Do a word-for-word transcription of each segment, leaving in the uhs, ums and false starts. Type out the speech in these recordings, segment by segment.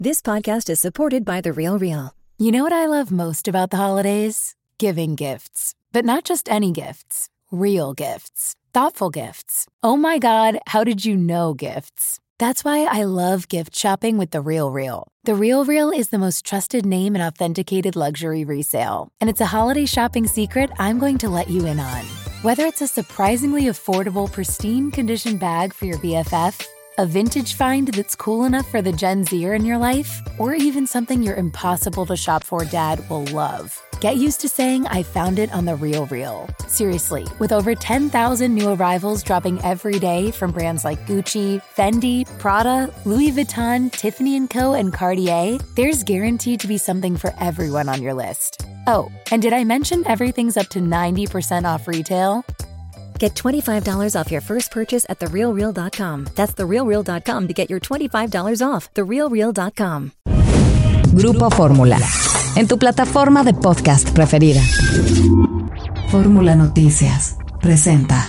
This podcast is supported by The Real Real. You know what I love most about the holidays? Giving gifts. But not just any gifts. Real gifts. Thoughtful gifts. Oh my God, how did you know gifts? That's why I love gift shopping with The Real Real. The Real Real is the most trusted name in authenticated luxury resale. And it's a holiday shopping secret I'm going to let you in on. Whether it's a surprisingly affordable, pristine condition bag for your B F F, a vintage find that's cool enough for the Gen Zer in your life, or even something your impossible to shop for dad will love. Get used to saying I found it on The Real Real. Seriously, with over ten thousand new arrivals dropping every day from brands like Gucci, Fendi, Prada, Louis Vuitton, Tiffany and Co, and Cartier, there's guaranteed to be something for everyone on your list. Oh, and did I mention everything's up to ninety percent off retail? Get twenty-five dollars off your first purchase at the real real dot com. That's the real real dot com to get your twenty-five dollars off. the real real dot com. Grupo Fórmula. En tu plataforma de podcast preferida. Fórmula Noticias presenta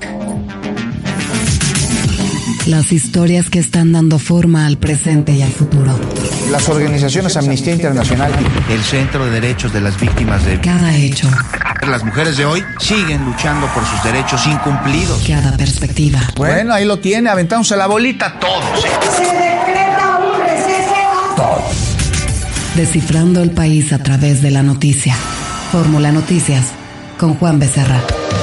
las historias que están dando forma al presente y al futuro. Las organizaciones Amnistía Internacional y el Centro de Derechos de las Víctimas de cada hecho. Las mujeres de hoy siguen luchando por sus derechos incumplidos. Cada perspectiva. Bueno, ahí lo tiene, aventándose la bolita todos. Se decreta un receso. Todos. Descifrando el país a través de la noticia. Fórmula Noticias con Juan Becerra.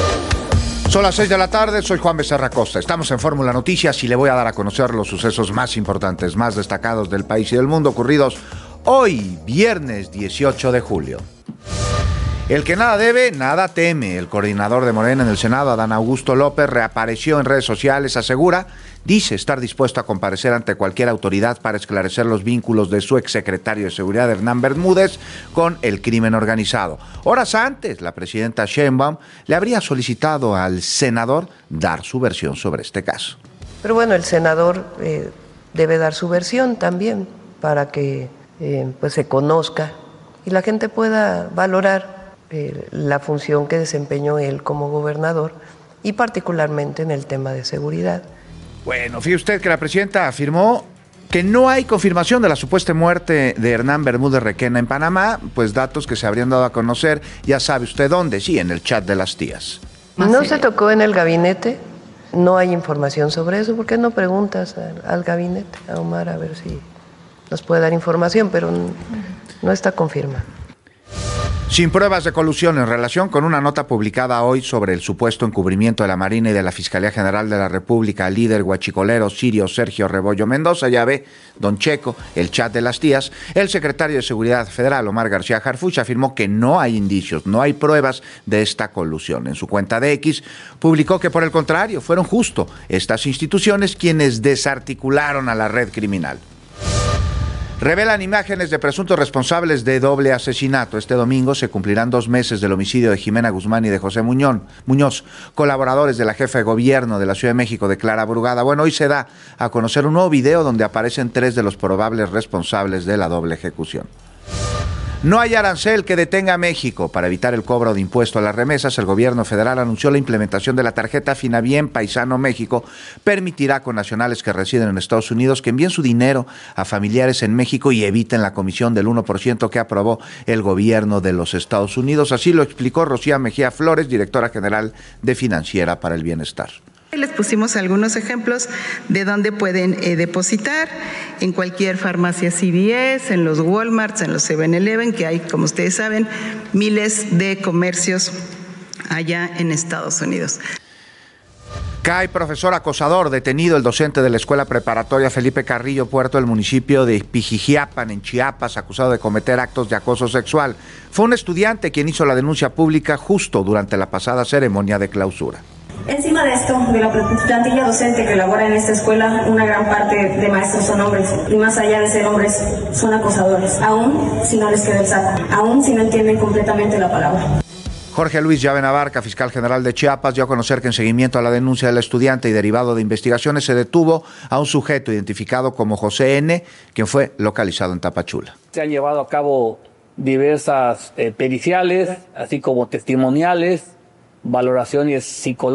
Son las seis de la tarde, soy Juan Becerra Costa. Estamos en Fórmula Noticias y le voy a dar a conocer los sucesos más importantes, más destacados del país y del mundo ocurridos hoy, viernes dieciocho de julio. El que nada debe, nada teme. El coordinador de Morena en el Senado, Adán Augusto López, reapareció en redes sociales, asegura, dice estar dispuesto a comparecer ante cualquier autoridad para esclarecer los vínculos de su exsecretario de Seguridad, Hernán Bermúdez, con el crimen organizado. Horas antes, la presidenta Sheinbaum le habría solicitado al senador dar su versión sobre este caso. Pero bueno, el senador eh, debe dar su versión también para que eh, pues se conozca y la gente pueda valorar Eh, la función que desempeñó él como gobernador y particularmente en el tema de seguridad. Bueno, fíjese usted que la presidenta afirmó que no hay confirmación de la supuesta muerte de Hernán Bermúdez Requena en Panamá, pues datos que se habrían dado a conocer, ya sabe usted dónde, sí, en el chat de las tías. No se tocó en el gabinete, no hay información sobre eso. ¿Por qué no preguntas al, al gabinete, a Omar, a ver si nos puede dar información? Pero no, no está confirmada. Sin pruebas de colusión en relación con una nota publicada hoy sobre el supuesto encubrimiento de la Marina y de la Fiscalía General de la República al líder guachicolero sirio Sergio Rebollo Mendoza, ya ve, don Checo, el chat de las tías, el secretario de Seguridad Federal, Omar García Harfuch, afirmó que no hay indicios, no hay pruebas de esta colusión. En su cuenta de X, publicó que por el contrario, fueron justo estas instituciones quienes desarticularon a la red criminal. Revelan imágenes de presuntos responsables de doble asesinato. Este domingo se cumplirán dos meses del homicidio de Jimena Guzmán y de José Muñón, Muñoz, colaboradores de la jefa de gobierno de la Ciudad de México, de Clara Brugada. Bueno, hoy se da a conocer un nuevo video donde aparecen tres de los probables responsables de la doble ejecución. No hay arancel que detenga a México. Para evitar el cobro de impuesto a las remesas, el gobierno federal anunció la implementación de la tarjeta Finabien Paisano México. Permitirá a connacionales que residen en Estados Unidos que envíen su dinero a familiares en México y eviten la comisión del uno por ciento que aprobó el gobierno de los Estados Unidos. Así lo explicó Rocía Mejía Flores, directora general de Financiera para el Bienestar. Les pusimos algunos ejemplos de dónde pueden eh, depositar, en cualquier farmacia C V S, en los Walmarts, en los seven eleven, que hay, como ustedes saben, miles de comercios allá en Estados Unidos. Cae profesor acosador, detenido el docente de la Escuela Preparatoria Felipe Carrillo Puerto del municipio de Pijijiapan, en Chiapas, acusado de cometer actos de acoso sexual. Fue un estudiante quien hizo la denuncia pública justo durante la pasada ceremonia de clausura. Encima de esto, de la plantilla docente que labora en esta escuela, una gran parte de maestros son hombres, y más allá de ser hombres, son acosadores, aún si no les queda el saco, aún si no entienden completamente la palabra. Jorge Luis Llave Navarca, fiscal general de Chiapas, dio a conocer que en seguimiento a la denuncia del estudiante y derivado de investigaciones se detuvo a un sujeto identificado como José N., quien fue localizado en Tapachula. Se han llevado a cabo diversas eh, periciales, así como testimoniales, valoraciones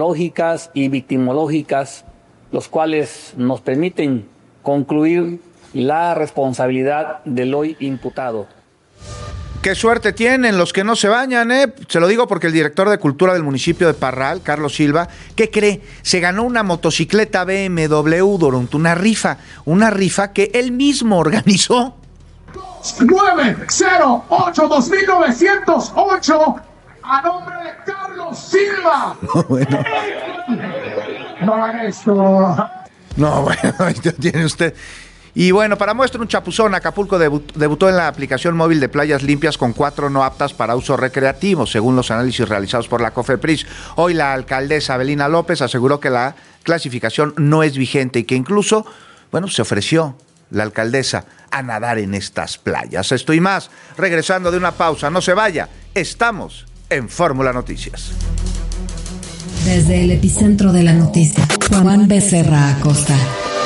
psicológicas y victimológicas, los cuales nos permiten concluir la responsabilidad del hoy imputado. Qué suerte tienen los que no se bañan, ¿eh? Se lo digo porque el director de Cultura del municipio de Parral, Carlos Silva, ¿qué cree? Se ganó una motocicleta B M W durante una rifa, una rifa que él mismo organizó. nueve cero ocho dos mil novecientos ocho a nombre de Carlos Silva. No, bueno. No haga esto. No, bueno, ya tiene usted. Y bueno, para muestra un chapuzón, Acapulco debut, debutó en la aplicación móvil de playas limpias con cuatro no aptas para uso recreativo, según los análisis realizados por la COFEPRIS. Hoy la alcaldesa Abelina López aseguró que la clasificación no es vigente y que incluso, bueno, se ofreció la alcaldesa a nadar en estas playas. Esto y más, regresando de una pausa, no se vaya, estamos en Fórmula Noticias. Desde el epicentro de la noticia, Juan Becerra Acosta.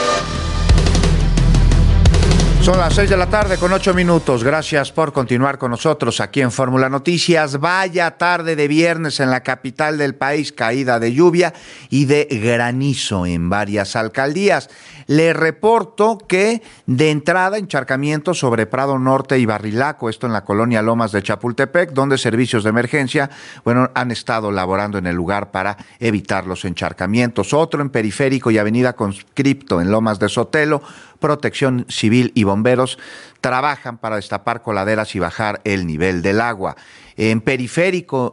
Son las seis de la tarde con ocho minutos. Gracias por continuar con nosotros aquí en Fórmula Noticias. Vaya tarde de viernes en la capital del país, caída de lluvia y de granizo en varias alcaldías. Le reporto que de entrada encharcamiento sobre Prado Norte y Barrilaco, esto en la colonia Lomas de Chapultepec, donde servicios de emergencia, bueno, han estado laborando en el lugar para evitar los encharcamientos. Otro en Periférico y Avenida Conscripto en Lomas de Sotelo. Protección Civil y bomberos trabajan para destapar coladeras y bajar el nivel del agua. En Periférico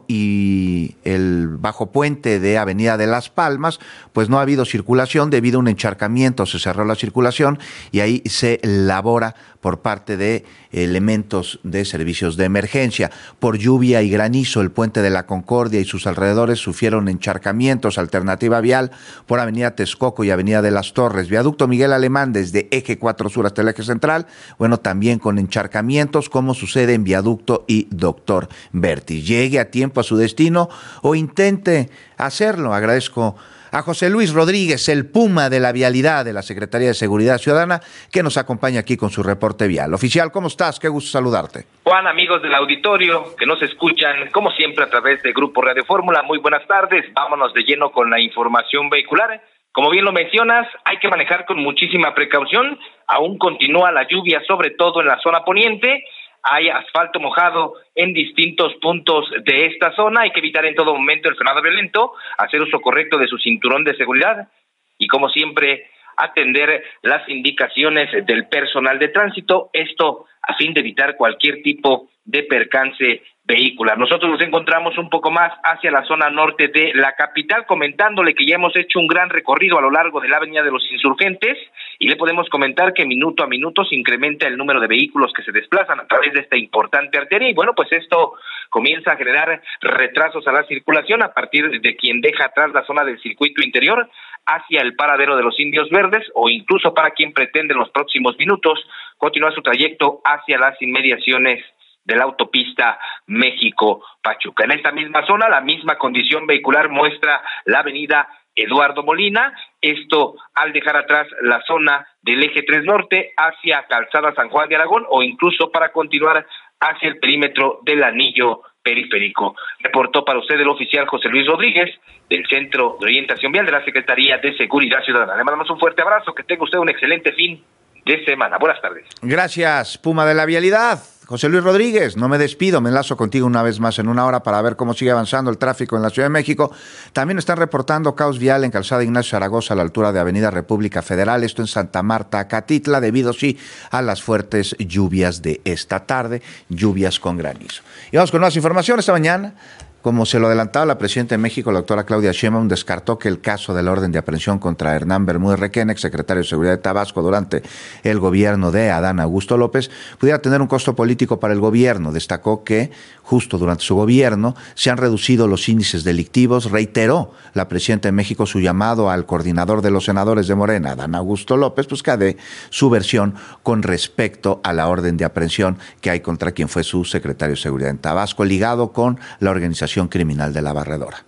y el bajo puente de Avenida de Las Palmas, pues no ha habido circulación debido a un encharcamiento, se cerró la circulación y ahí se labora por parte de elementos de servicios de emergencia. Por lluvia y granizo, el puente de la Concordia y sus alrededores sufrieron encharcamientos. Alternativa vial por Avenida Texcoco y Avenida de las Torres. Viaducto Miguel Alemán desde Eje cuatro Sur hasta el Eje Central, bueno, también con encharcamientos, como sucede en Viaducto y Doctor Berti. Llegue a tiempo a su destino o intente hacerlo. Agradezco a José Luis Rodríguez, el Puma de la vialidad de la Secretaría de Seguridad Ciudadana, que nos acompaña aquí con su reporte vial. Oficial, ¿cómo estás? Qué gusto saludarte. Juan, amigos del auditorio que nos escuchan, como siempre, a través de Grupo Radio Fórmula, muy buenas tardes. Vámonos de lleno con la información vehicular. Como bien lo mencionas, hay que manejar con muchísima precaución. Aún continúa la lluvia, sobre todo en la zona poniente. Hay asfalto mojado en distintos puntos de esta zona. Hay que evitar en todo momento el frenado violento, hacer uso correcto de su cinturón de seguridad y, como siempre, atender las indicaciones del personal de tránsito. Esto a fin de evitar cualquier tipo de percance vehicular. Nosotros nos encontramos un poco más hacia la zona norte de la capital, comentándole que ya hemos hecho un gran recorrido a lo largo de la Avenida de los Insurgentes y le podemos comentar que minuto a minuto se incrementa el número de vehículos que se desplazan a través de esta importante arteria y bueno, pues esto comienza a generar retrasos a la circulación a partir de quien deja atrás la zona del circuito interior hacia el paradero de los Indios Verdes o incluso para quien pretende en los próximos minutos continuar su trayecto hacia las inmediaciones de la autopista México-Pachuca. En esta misma zona, la misma condición vehicular muestra la avenida Eduardo Molina, esto al dejar atrás la zona del eje tres Norte hacia Calzada San Juan de Aragón o incluso para continuar hacia el perímetro del anillo periférico. Reportó para usted el oficial José Luis Rodríguez del Centro de Orientación Vial de la Secretaría de Seguridad Ciudadana. Le mandamos un fuerte abrazo, que tenga usted un excelente fin de semana. Buenas tardes. Gracias, Puma de la Vialidad. José Luis Rodríguez, no me despido, me enlazo contigo una vez más en una hora para ver cómo sigue avanzando el tráfico en la Ciudad de México. También están reportando caos vial en Calzada Ignacio Zaragoza a la altura de Avenida República Federal, esto en Santa Marta, Acatitla, debido sí a las fuertes lluvias de esta tarde, lluvias con granizo. Y vamos con más información esta mañana. Como se lo adelantaba la presidenta de México, la doctora Claudia Sheinbaum, descartó que el caso de la orden de aprehensión contra Hernán Bermúdez Requena, exsecretario de Seguridad de Tabasco durante el gobierno de Adán Augusto López, pudiera tener un costo político para el gobierno. Destacó que justo durante su gobierno se han reducido los índices delictivos. Reiteró la presidenta de México su llamado al coordinador de los senadores de Morena, Adán Augusto López, pues que dé su versión con respecto a la orden de aprehensión que hay contra quien fue su secretario de Seguridad en Tabasco, ligado con la organización criminal de la Barredora.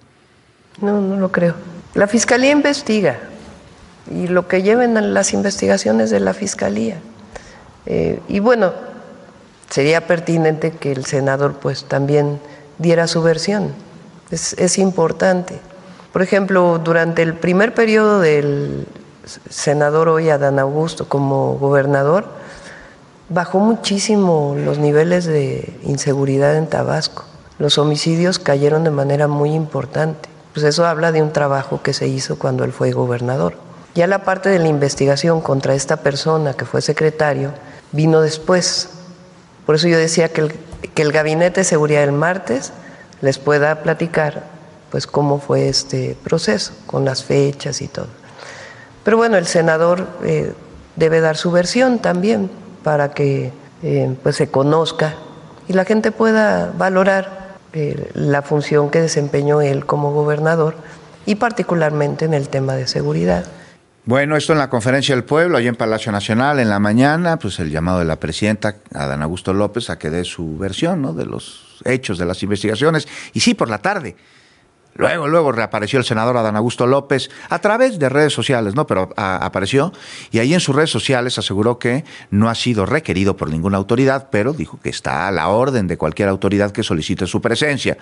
No, no lo creo. La Fiscalía investiga y lo que lleven las investigaciones de la Fiscalía. Eh, y bueno, sería pertinente que el senador pues también diera su versión. Es, es importante. Por ejemplo, durante el primer periodo del senador hoy Adán Augusto como gobernador, Bajó muchísimo los niveles de inseguridad en Tabasco. Los homicidios cayeron de manera muy importante. Pues eso habla de un trabajo que se hizo cuando él fue gobernador. Ya la parte de la investigación contra esta persona que fue secretario vino después. Por eso yo decía que el, que el Gabinete de Seguridad el martes les pueda platicar pues cómo fue este proceso, con las fechas y todo. Pero bueno, el senador eh, debe dar su versión también para que eh, pues se conozca y la gente pueda valorar eh, la función que desempeñó él como gobernador y particularmente en el tema de seguridad. Bueno, esto en la Conferencia del Pueblo, allá en Palacio Nacional, en la mañana, pues el llamado de la presidenta, Adán Augusto López, a que dé su versión, ¿no?, de los hechos, de las investigaciones. Y sí, por la tarde. Luego, luego reapareció el senador Adán Augusto López a través de redes sociales, ¿no? Pero a, apareció y ahí en sus redes sociales aseguró que no ha sido requerido por ninguna autoridad, pero dijo que está a la orden de cualquier autoridad que solicite su presencia.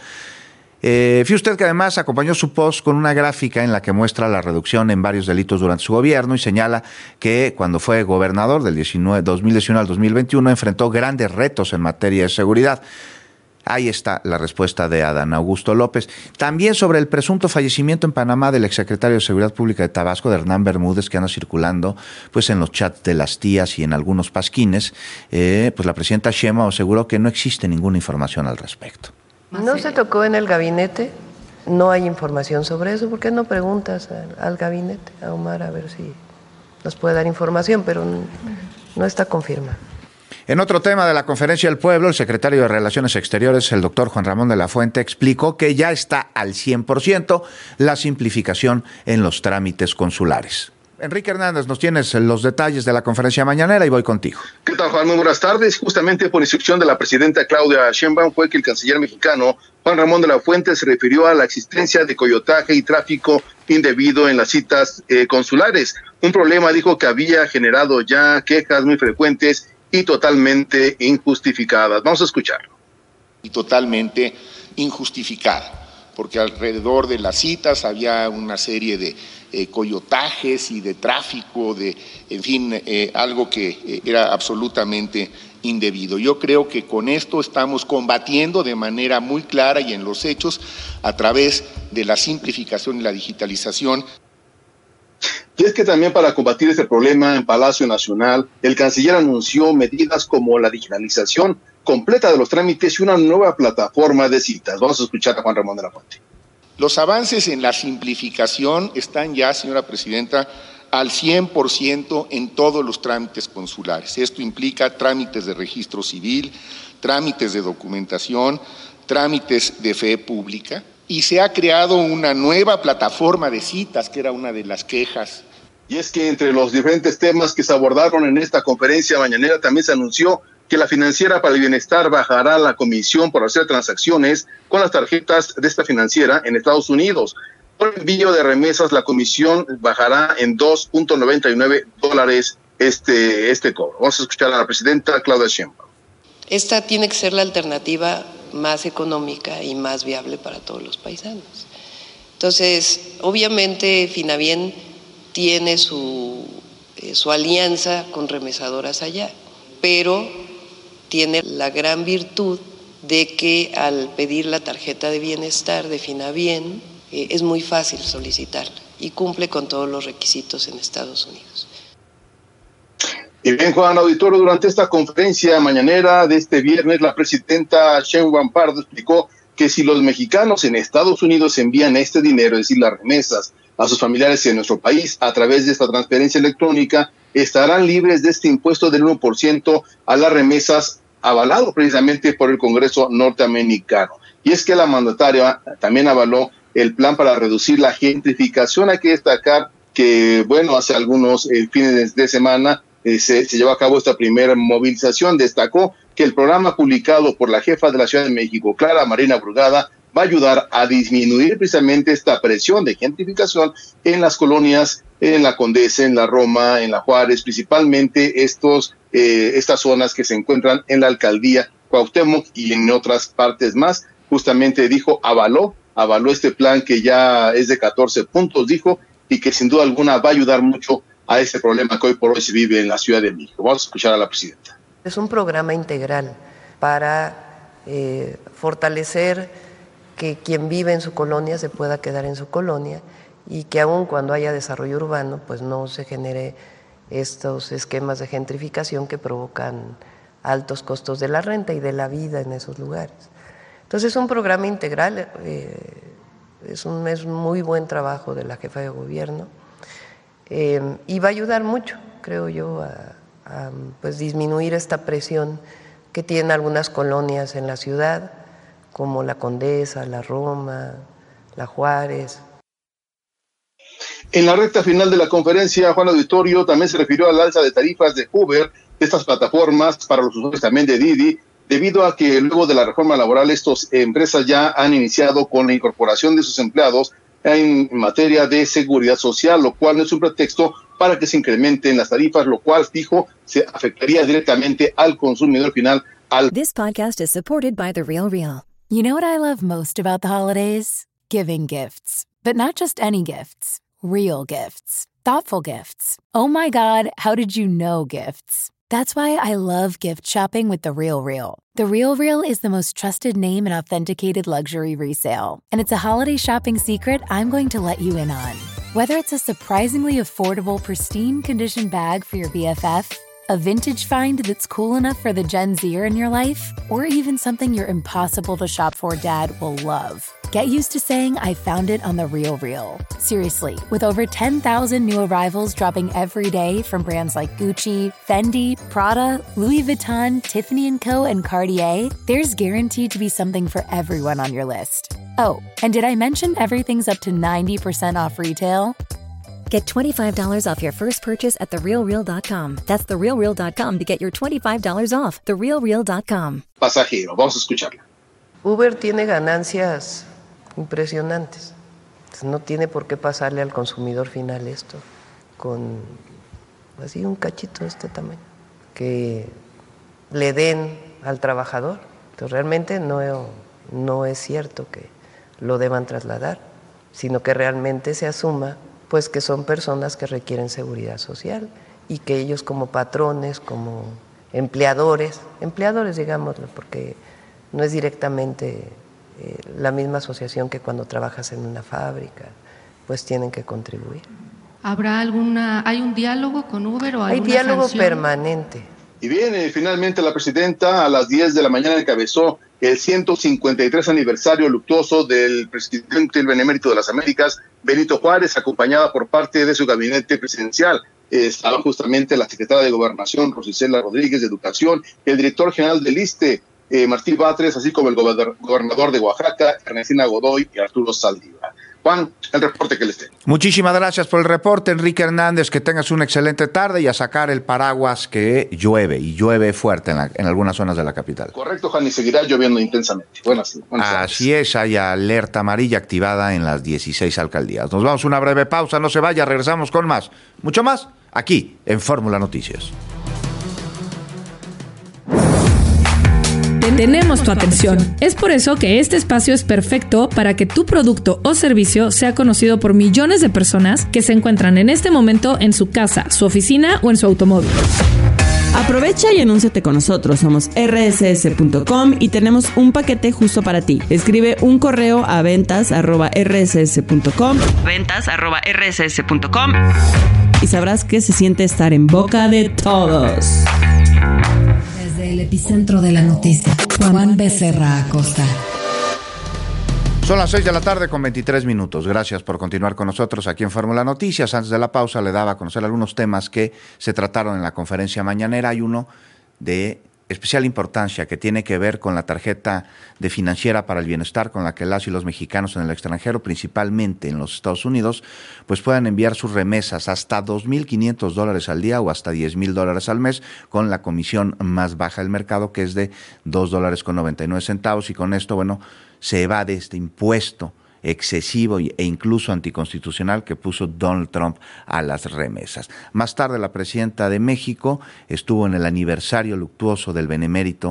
Eh, fíjese usted que además acompañó su post con una gráfica en la que muestra la reducción en varios delitos durante su gobierno y señala que cuando fue gobernador del dos mil diecinueve al dos mil veintiuno enfrentó grandes retos en materia de seguridad. Ahí está la respuesta de Adán Augusto López. También sobre el presunto fallecimiento en Panamá del exsecretario de Seguridad Pública de Tabasco, de Hernán Bermúdez, que anda circulando pues en los chats de las tías y en algunos pasquines, eh, pues la presidenta Sheinbaum aseguró que no existe ninguna información al respecto. No se tocó en el gabinete, no hay información sobre eso. ¿Por qué no preguntas al, al gabinete, a Omar, a ver si nos puede dar información? Pero no, no está confirmado. En otro tema de la Conferencia del Pueblo, el secretario de Relaciones Exteriores, el doctor Juan Ramón de la Fuente, explicó que ya está al cien por ciento la simplificación en los trámites consulares. Enrique Hernández, nos tienes los detalles de la conferencia mañanera y voy contigo. ¿Qué tal, Juan? Muy buenas tardes. Justamente por instrucción de la presidenta Claudia Sheinbaum fue que el canciller mexicano Juan Ramón de la Fuente se refirió a la existencia de coyotaje y tráfico indebido en las citas eh, consulares. Un problema, dijo, que había generado ya quejas muy frecuentes y totalmente injustificadas. Vamos a escucharlo. Y totalmente injustificada, porque alrededor de las citas había una serie de eh, coyotajes y de tráfico, de, en fin, eh, algo que eh, era absolutamente indebido. Yo creo que con esto estamos combatiendo de manera muy clara y en los hechos a través de la simplificación y la digitalización. Y es que también para combatir este problema en Palacio Nacional, el canciller anunció medidas como la digitalización completa de los trámites y una nueva plataforma de citas. Vamos a escuchar a Juan Ramón de la Fuente. Los avances en la simplificación están ya, señora presidenta, al cien por ciento en todos los trámites consulares. Esto implica trámites de registro civil, trámites de documentación, trámites de fe pública. Y se ha creado una nueva plataforma de citas, que era una de las quejas. Y es que entre los diferentes temas que se abordaron en esta conferencia mañanera también se anunció que la Financiera para el Bienestar bajará la comisión por hacer transacciones con las tarjetas de esta financiera en Estados Unidos. Por envío de remesas, la comisión bajará en dos punto noventa y nueve dólares este, este cobro. Vamos a escuchar a la presidenta Claudia Sheinbaum. Esta tiene que ser la alternativa más económica y más viable para todos los paisanos. Entonces, obviamente, Finabien tiene su, eh, su alianza con remesadoras allá, pero tiene la gran virtud de que al pedir la tarjeta de bienestar de Finabien, eh, es muy fácil solicitarla y cumple con todos los requisitos en Estados Unidos. Y bien, Juan Auditorio, durante esta conferencia mañanera de este viernes, la presidenta Sheinbaum Pardo explicó que si los mexicanos en Estados Unidos envían este dinero, es decir, las remesas, a sus familiares en nuestro país a través de esta transferencia electrónica, estarán libres de este impuesto del uno por ciento a las remesas, avalado precisamente por el Congreso norteamericano. Y es que la mandataria también avaló el plan para reducir la gentrificación. Hay que destacar que, bueno, hace algunos eh, fines de semana eh, se, se llevó a cabo esta primera movilización. Destacó que el programa publicado por la jefa de la Ciudad de México, Clara Marina Brugada, va a ayudar a disminuir precisamente esta presión de gentrificación en las colonias, en la Condesa, en la Roma, en la Juárez, principalmente estos, eh, estas zonas que se encuentran en la alcaldía Cuauhtémoc y en otras partes más. Justamente dijo, avaló, avaló este plan que ya es de catorce puntos, dijo, y que sin duda alguna va a ayudar mucho a este problema que hoy por hoy se vive en la Ciudad de México. Vamos a escuchar a la presidenta. Es un programa integral para eh, fortalecer que quien vive en su colonia se pueda quedar en su colonia y que aun cuando haya desarrollo urbano, pues no se genere estos esquemas de gentrificación que provocan altos costos de la renta y de la vida en esos lugares. Entonces es un programa integral, eh, es un es un muy buen trabajo de la jefa de gobierno eh, y va a ayudar mucho, creo yo, a, a pues disminuir esta presión que tienen algunas colonias en la ciudad, como la Condesa, la Roma, la Juárez. En la recta final de la conferencia, Juan Auditorio también se refirió al alza de tarifas de Uber, de estas plataformas para los usuarios también de Didi, debido a que luego de la reforma laboral estas empresas ya han iniciado con la incorporación de sus empleados en materia de seguridad social, lo cual no es un pretexto para que se incrementen las tarifas, lo cual, fijo, se afectaría directamente al consumidor final. Al This podcast is supported by The Real Real. You know what I love most about the holidays? Giving gifts. But not just any gifts. Real gifts. Thoughtful gifts. Oh my God, how did you know gifts? That's why I love gift shopping with The Real Real. The Real Real is the most trusted name in authenticated luxury resale. And it's a holiday shopping secret I'm going to let you in on. Whether it's a surprisingly affordable, pristine condition bag for your B F F, a vintage find that's cool enough for the Gen Zer in your life, or even something your impossible to shop for dad will love. Get used to saying I found it on The Real Real. Seriously, with over ten thousand new arrivals dropping every day from brands like Gucci, Fendi, Prada, Louis Vuitton, Tiffany and Co, and Cartier, there's guaranteed to be something for everyone on your list. Oh, and did I mention everything's up to ninety percent off retail? Get twenty-five dollars off your first purchase at the real real dot com. That's the real real dot com to get your twenty-five dollars off. the real real dot com. Pasajero, vamos a escucharla. Uber tiene ganancias impresionantes. No tiene por qué pasarle al consumidor final esto, con así un cachito de este tamaño, que le den al trabajador. Entonces realmente no, no es cierto que lo deban trasladar, sino que realmente se asuma pues que son personas que requieren seguridad social y que ellos como patrones, como empleadores, empleadores digámoslo, porque no es directamente eh, la misma asociación que cuando trabajas en una fábrica, pues tienen que contribuir. ¿Habrá alguna, hay un diálogo con Uber o alguna Hay diálogo sanción? permanente. Y bien, eh, finalmente la presidenta a las diez de la mañana encabezó el ciento cincuenta y tres aniversario luctuoso del presidente del Benemérito de las Américas, Benito Juárez, acompañada por parte de su gabinete presidencial. Eh, estaba justamente la secretaria de Gobernación, Rosicela Rodríguez, de Educación, el director general del ISSSTE, eh, Martí Batres, así como el gobernador de Oaxaca, Ernestina Godoy y Arturo Saldívar. Juan, el reporte que les tengo. Muchísimas gracias por el reporte, Enrique Hernández. Que tengas una excelente tarde y a sacar el paraguas, que llueve y llueve fuerte en, la, en algunas zonas de la capital. Correcto, Juan, y seguirá lloviendo intensamente. Buenas, buenas tardes. Así es, hay alerta amarilla activada en las dieciséis alcaldías. Nos vamos a una breve pausa, no se vaya, regresamos con más, mucho más, aquí en Fórmula Noticias. Tenemos tu atención. Es por eso que este espacio es perfecto para que tu producto o servicio sea conocido por millones de personas que se encuentran en este momento en su casa, su oficina o en su automóvil. Aprovecha y anúnciate con nosotros. Somos erre ese ese punto com y tenemos un paquete justo para ti. Escribe un correo a ventas arroba erre ese ese punto com ventas arroba erre ese ese punto com y sabrás qué se siente estar en boca de todos. Desde el epicentro de la noticia, Juan Becerra Acosta. Son las seis de la tarde con veintitrés minutos. Gracias por continuar con nosotros aquí en Fórmula Noticias. Antes de la pausa le daba a conocer algunos temas que se trataron en la conferencia mañanera. Hay uno de especial importancia que tiene que ver con la tarjeta de financiera para el bienestar, con la que las y los mexicanos en el extranjero, principalmente en los Estados Unidos, pues puedan enviar sus remesas hasta dos mil quinientos dólares al día o hasta diez mil dólares al mes, con la comisión más baja del mercado, que es de dos dólares con noventa y nueve centavos. Y con esto, bueno, se evade este impuesto excesivo e incluso anticonstitucional que puso Donald Trump a las remesas. Más tarde, la presidenta de México estuvo en el aniversario luctuoso del Benemérito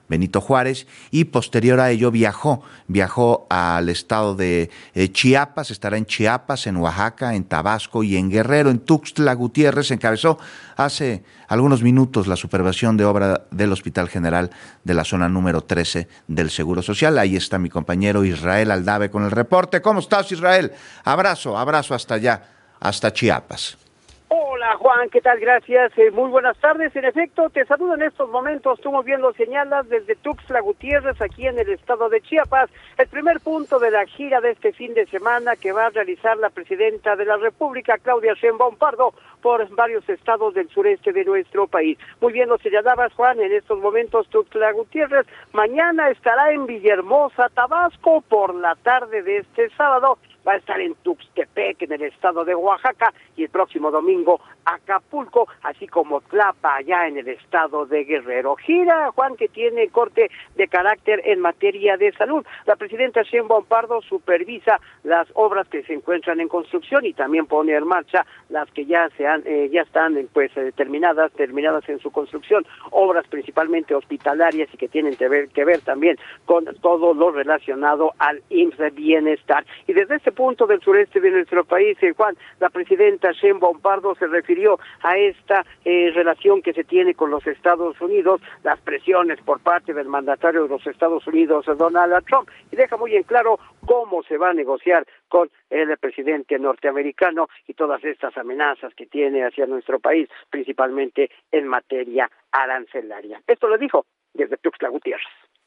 Benito Juárez, y posterior a ello viajó, viajó al estado de eh, Chiapas, estará en Chiapas, en Oaxaca, en Tabasco y en Guerrero. En Tuxtla Gutiérrez encabezó hace algunos minutos la supervisión de obra del Hospital General de la zona número trece del Seguro Social. Ahí está mi compañero Israel Aldave con el reporte. ¿Cómo estás, Israel? Abrazo, abrazo hasta allá, hasta Chiapas. Hola Juan, ¿qué tal? Gracias, eh, muy buenas tardes. En efecto, te saludo en estos momentos, tú muy bien lo señalas, desde Tuxtla Gutiérrez, aquí en el estado de Chiapas, el primer punto de la gira de este fin de semana que va a realizar la presidenta de la República, Claudia Sheinbaum Pardo, por varios estados del sureste de nuestro país. Muy bien lo señalabas, Juan, en estos momentos Tuxtla Gutiérrez, mañana estará en Villahermosa, Tabasco, por la tarde de este sábado, va a estar en Tuxtepec, en el estado de Oaxaca, y el próximo domingo Acapulco, así como Tlapa, allá en el estado de Guerrero. Gira, Juan, que tiene corte de carácter en materia de salud. La presidenta Sheinbaum Pardo supervisa las obras que se encuentran en construcción y también pone en marcha las que ya se han, eh, ya están pues eh, terminadas, terminadas en su construcción, obras principalmente hospitalarias y que tienen que ver, que ver también con todo lo relacionado al I M S S Bienestar. Y desde este punto del sureste de nuestro país, eh, Juan, la presidenta Sheinbaum Pardo se refirió a esta eh, relación que se tiene con los Estados Unidos, las presiones por parte del mandatario de los Estados Unidos, Donald Trump, y deja muy en claro cómo se va a negociar con el presidente norteamericano y todas estas amenazas que tiene hacia nuestro país, principalmente en materia arancelaria. Esto lo dijo desde Tuxtla Gutiérrez.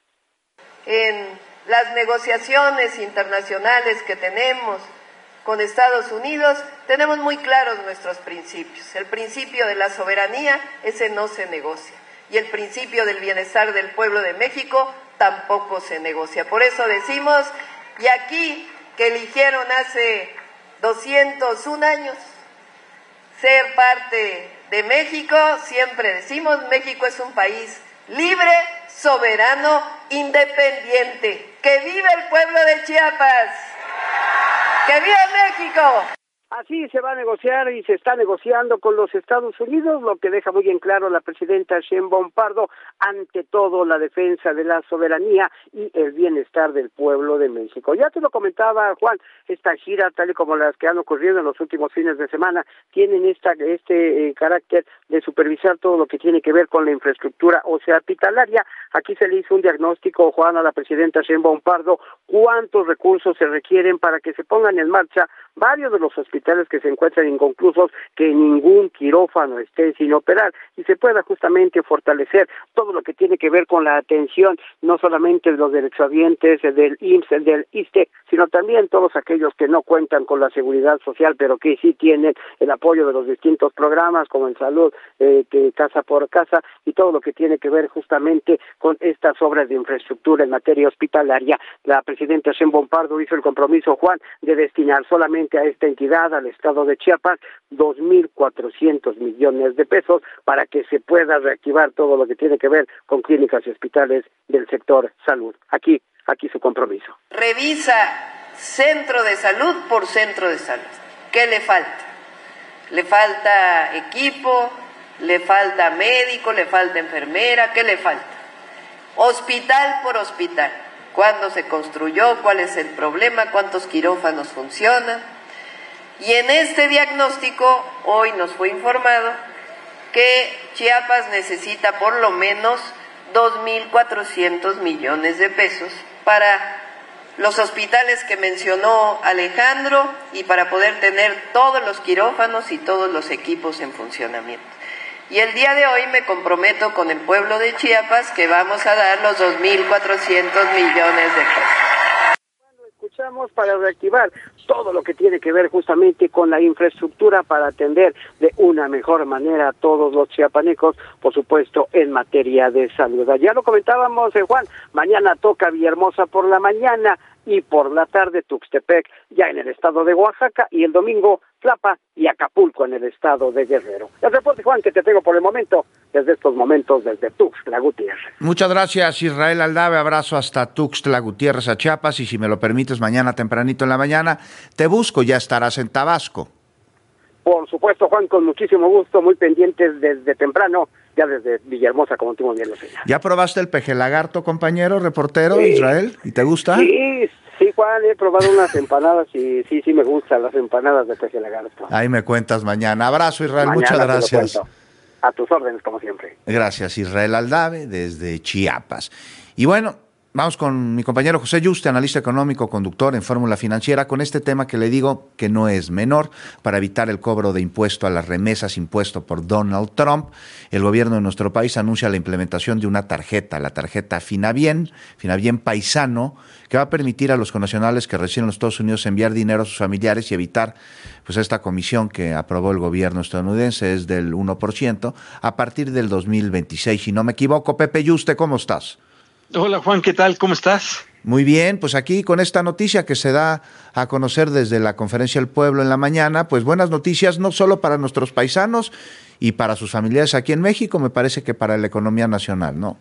En las negociaciones internacionales que tenemos con Estados Unidos, tenemos muy claros nuestros principios. El principio de la soberanía, ese no se negocia. Y el principio del bienestar del pueblo de México tampoco se negocia. Por eso decimos, y aquí que eligieron hace doscientos un años ser parte de México, siempre decimos, México es un país libre, soberano, independiente. ¡Que viva el pueblo de Chiapas! ¡Que viva México! Así se va a negociar y se está negociando con los Estados Unidos, lo que deja muy en claro la presidenta Sheinbaum Pardo, ante todo la defensa de la soberanía y el bienestar del pueblo de México. Ya te lo comentaba, Juan, esta gira, tal y como las que han ocurrido en los últimos fines de semana, tienen esta este eh, carácter de supervisar todo lo que tiene que ver con la infraestructura hospitalaria. Aquí se le hizo un diagnóstico, Juan, a la presidenta Sheinbaum Pardo, cuántos recursos se requieren para que se pongan en marcha varios de los hospitales que se encuentran inconclusos, que ningún quirófano esté sin operar y se pueda justamente fortalecer todo lo que tiene que ver con la atención, no solamente de los derechohabientes del I M S S, del I S S S T E, sino también todos aquellos que no cuentan con la seguridad social, pero que sí tienen el apoyo de los distintos programas, como el salud, eh, que casa por casa, y todo lo que tiene que ver justamente con estas obras de infraestructura en materia hospitalaria. La presidenta Sheinbaum Pardo hizo el compromiso, Juan, de destinar solamente a esta entidad, al estado de Chiapas, dos mil cuatrocientos millones de pesos para que se pueda reactivar todo lo que tiene que ver con clínicas y hospitales del sector salud. Aquí, aquí su compromiso. Revisa centro de salud por centro de salud. ¿Qué le falta? Le falta equipo, le falta médico, le falta enfermera, ¿qué le falta? Hospital por hospital. ¿Cuándo se construyó? ¿Cuál es el problema? ¿Cuántos quirófanos funcionan? Y en este diagnóstico, hoy nos fue informado que Chiapas necesita por lo menos dos mil cuatrocientos millones de pesos para los hospitales que mencionó Alejandro y para poder tener todos los quirófanos y todos los equipos en funcionamiento. Y el día de hoy me comprometo con el pueblo de Chiapas que vamos a dar los dos mil cuatrocientos millones de pesos. Bueno, escuchamos para reactivar todo lo que tiene que ver justamente con la infraestructura para atender de una mejor manera a todos los chiapanecos, por supuesto, en materia de salud. Ya lo comentábamos, eh, Juan, mañana toca Villahermosa por la mañana y por la tarde Tuxtepec, ya en el estado de Oaxaca, y el domingo Tlapa y Acapulco en el estado de Guerrero. El reporte, Juan, que te tengo por el momento, desde estos momentos, desde Tuxtla Gutiérrez. Muchas gracias, Israel Aldave. Abrazo hasta Tuxtla Gutiérrez, a Chiapas, y si me lo permites, mañana tempranito en la mañana te busco, ya estarás en Tabasco. Por supuesto, Juan, con muchísimo gusto, muy pendientes desde temprano ya desde Villahermosa, como tú muy bien lo señalas. ¿Ya probaste el peje lagarto, compañero reportero, sí. Israel? ¿Y te gusta? Sí, sí, Juan, he probado unas empanadas y sí, sí me gustan las empanadas de peje lagarto. Ahí me cuentas mañana. Abrazo, Israel, mañana muchas gracias. A tus órdenes, como siempre. Gracias, Israel Aldave, desde Chiapas. Y bueno, vamos con mi compañero José Yuste, analista económico, conductor en Fórmula Financiera, con este tema que le digo que no es menor. Para evitar el cobro de impuesto a las remesas impuesto por Donald Trump, el gobierno de nuestro país anuncia la implementación de una tarjeta, la tarjeta Finabien, Finabien Paisano, que va a permitir a los connacionales que residen en los Estados Unidos enviar dinero a sus familiares y evitar pues esta comisión que aprobó el gobierno estadounidense, es del uno por ciento, a partir del dos mil veintiséis. Si no me equivoco, Pepe Yuste, ¿cómo estás? Hola Juan, ¿qué tal? ¿Cómo estás? Muy bien, pues aquí con esta noticia que se da a conocer desde la Conferencia del Pueblo en la mañana, pues buenas noticias no solo para nuestros paisanos y para sus familiares aquí en México, me parece que para la economía nacional, ¿no?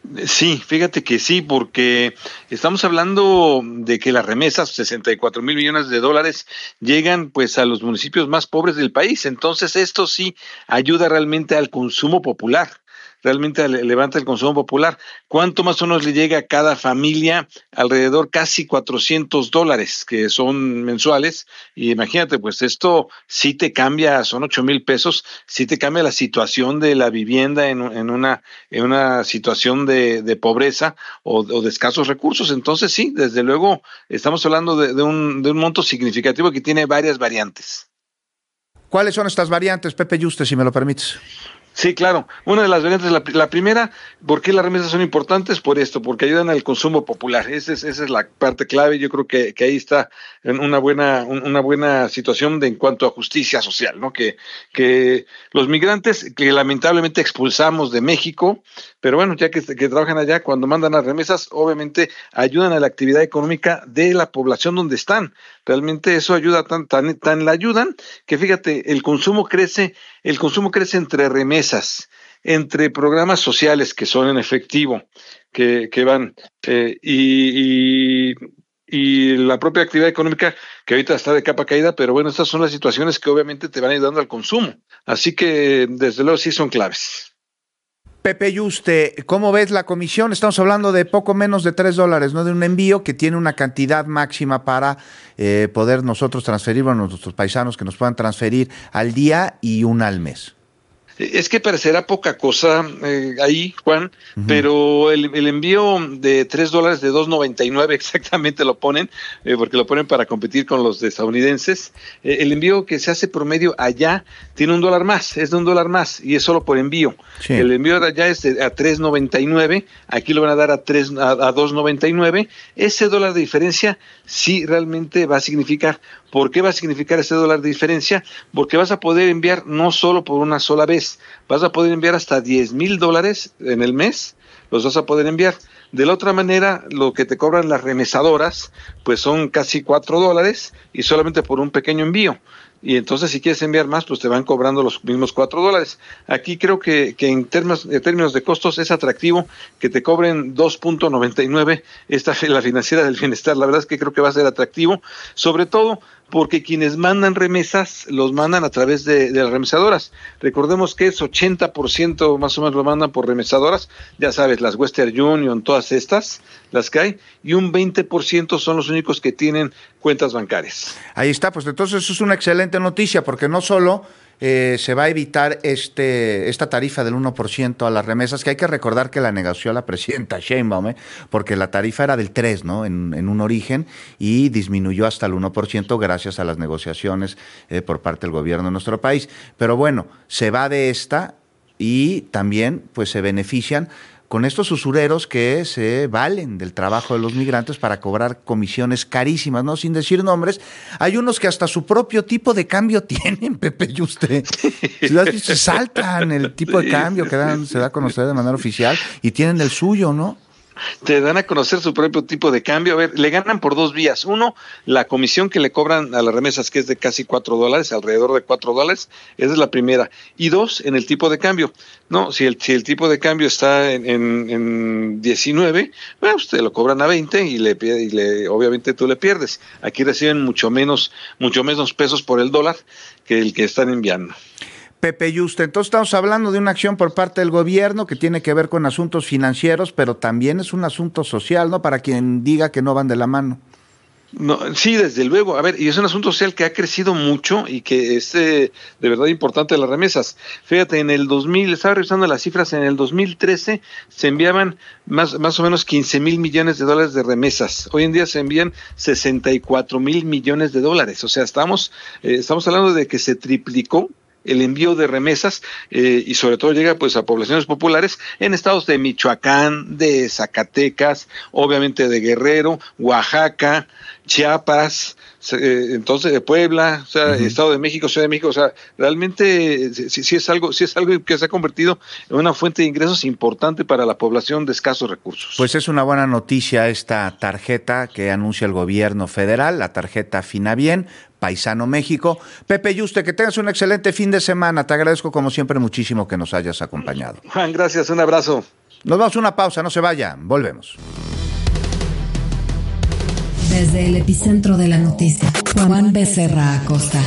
Sí, fíjate que sí, porque estamos hablando de que las remesas, sesenta y cuatro mil millones de dólares, llegan pues a los municipios más pobres del país. Entonces esto sí ayuda realmente al consumo popular. Realmente levanta el consumo popular. ¿Cuánto más o menos le llega a cada familia? Alrededor casi cuatrocientos dólares, que son mensuales. Y imagínate, pues esto sí te cambia, son ocho mil pesos, sí te cambia la situación de la vivienda en, en, una, en una situación de, de pobreza o, o de escasos recursos. Entonces sí, desde luego estamos hablando de, de, un, de un monto significativo que tiene varias variantes. ¿Cuáles son estas variantes, Pepe Yuste, si me lo permites? Sí, claro. Una de las variantes, la, la primera, ¿por qué las remesas son importantes? Por esto, porque ayudan al consumo popular. Esa es, esa es la parte clave. Yo creo que, que ahí está una buena, una buena situación de, en cuanto a justicia social, ¿no? Que, que los migrantes que lamentablemente expulsamos de México, pero bueno, ya que, que trabajan allá, cuando mandan las remesas, obviamente ayudan a la actividad económica de la población donde están. Realmente eso ayuda, tan, tan, tan la ayudan, que fíjate, el consumo crece, el consumo crece entre remesas, entre programas sociales que son en efectivo, que, que van, eh, y, y, y la propia actividad económica que ahorita está de capa caída, pero bueno, estas son las situaciones que obviamente te van ayudando al consumo. Así que desde luego sí son claves. Pepe Yuste, ¿cómo ves la comisión? Estamos hablando de poco menos de tres dólares, ¿no? De un envío que tiene una cantidad máxima para eh, poder nosotros transferir a nuestros paisanos que nos puedan transferir al día y una al mes. Es que parecerá poca cosa eh, ahí, Juan, uh-huh. pero el, el envío de tres dólares de dos noventa y nueve exactamente lo ponen, eh, porque lo ponen para competir con los de estadounidenses. Eh, el envío que se hace promedio allá tiene un dólar más, es de un dólar más y es solo por envío. Sí. El envío de allá es de, a tres noventa y nueve, aquí lo van a dar a, tres, a, a dos noventa y nueve. Ese dólar de diferencia sí realmente va a significar. ¿Por qué va a significar ese dólar de diferencia? Porque vas a poder enviar no solo por una sola vez, vas a poder enviar hasta diez mil dólares en el mes, los vas a poder enviar. De la otra manera, lo que te cobran las remesadoras, pues son casi cuatro dólares y solamente por un pequeño envío. Y entonces si quieres enviar más, pues te van cobrando los mismos cuatro dólares. Aquí creo que, que en, términos, en términos de costos es atractivo que te cobren dos punto noventa y nueve esta la financiera del bienestar. La verdad es que creo que va a ser atractivo, sobre todo porque quienes mandan remesas los mandan a través de, de las remesadoras. Recordemos que es ochenta por ciento más o menos lo mandan por remesadoras, ya sabes, las Western Union, todas estas, las que hay, y un veinte por ciento son los únicos que tienen cuentas bancarias. Ahí está, pues entonces eso es una excelente noticia, porque no solo eh, se va a evitar este esta tarifa del uno por ciento a las remesas, que hay que recordar que la negoció la presidenta Sheinbaum, ¿eh? porque la tarifa era del tres, ¿no? En, en un origen, y disminuyó hasta el uno por ciento gracias a las negociaciones eh, por parte del gobierno de nuestro país. Pero bueno, se va de esta y también pues se benefician con estos usureros que se valen del trabajo de los migrantes para cobrar comisiones carísimas, ¿no? Sin decir nombres. Hay unos que hasta su propio tipo de cambio tienen, Pepe Yuste. Se saltan el tipo de cambio que dan, se da a conocer de manera oficial y tienen el suyo, ¿no? Te dan a conocer su propio tipo de cambio. A ver, le ganan por dos vías. Uno, la comisión que le cobran a las remesas, que es de casi cuatro dólares, alrededor de cuatro dólares, esa es la primera. Y dos, en el tipo de cambio. No, si el, si el tipo de cambio está en, en, en diecinueve, bueno, pues te lo cobran a veinte y le, y le obviamente tú le pierdes. Aquí reciben mucho menos, mucho menos pesos por el dólar que el que están enviando. Pepe Yuste, entonces estamos hablando de una acción por parte del gobierno que tiene que ver con asuntos financieros, pero también es un asunto social, ¿no? Para quien diga que no van de la mano. No, sí, desde luego. A ver, y es un asunto social que ha crecido mucho y que es eh, de verdad importante las remesas. Fíjate, en el dos mil, estaba revisando las cifras, en el dos mil trece se enviaban más, más o menos quince mil millones de dólares de remesas. Hoy en día se envían sesenta y cuatro mil millones de dólares. O sea, estamos, eh, estamos hablando de que se triplicó el envío de remesas eh, y sobre todo llega pues a poblaciones populares en estados de Michoacán, de Zacatecas, obviamente de Guerrero, Oaxaca, Chiapas, eh, entonces de Puebla, o sea, uh-huh. Estado de México, Ciudad de México, o sea, realmente sí, sí es algo, sí es algo que se ha convertido en una fuente de ingresos importante para la población de escasos recursos. Pues es una buena noticia esta tarjeta que anuncia el gobierno federal, la tarjeta Finabien, Paisano México. Pepe Yuste, que tengas un excelente fin de semana. Te agradezco como siempre muchísimo que nos hayas acompañado. Juan, gracias, un abrazo. Nos vamos a una pausa, no se vayan, volvemos. Desde el epicentro de la noticia, Juan Becerra Acosta.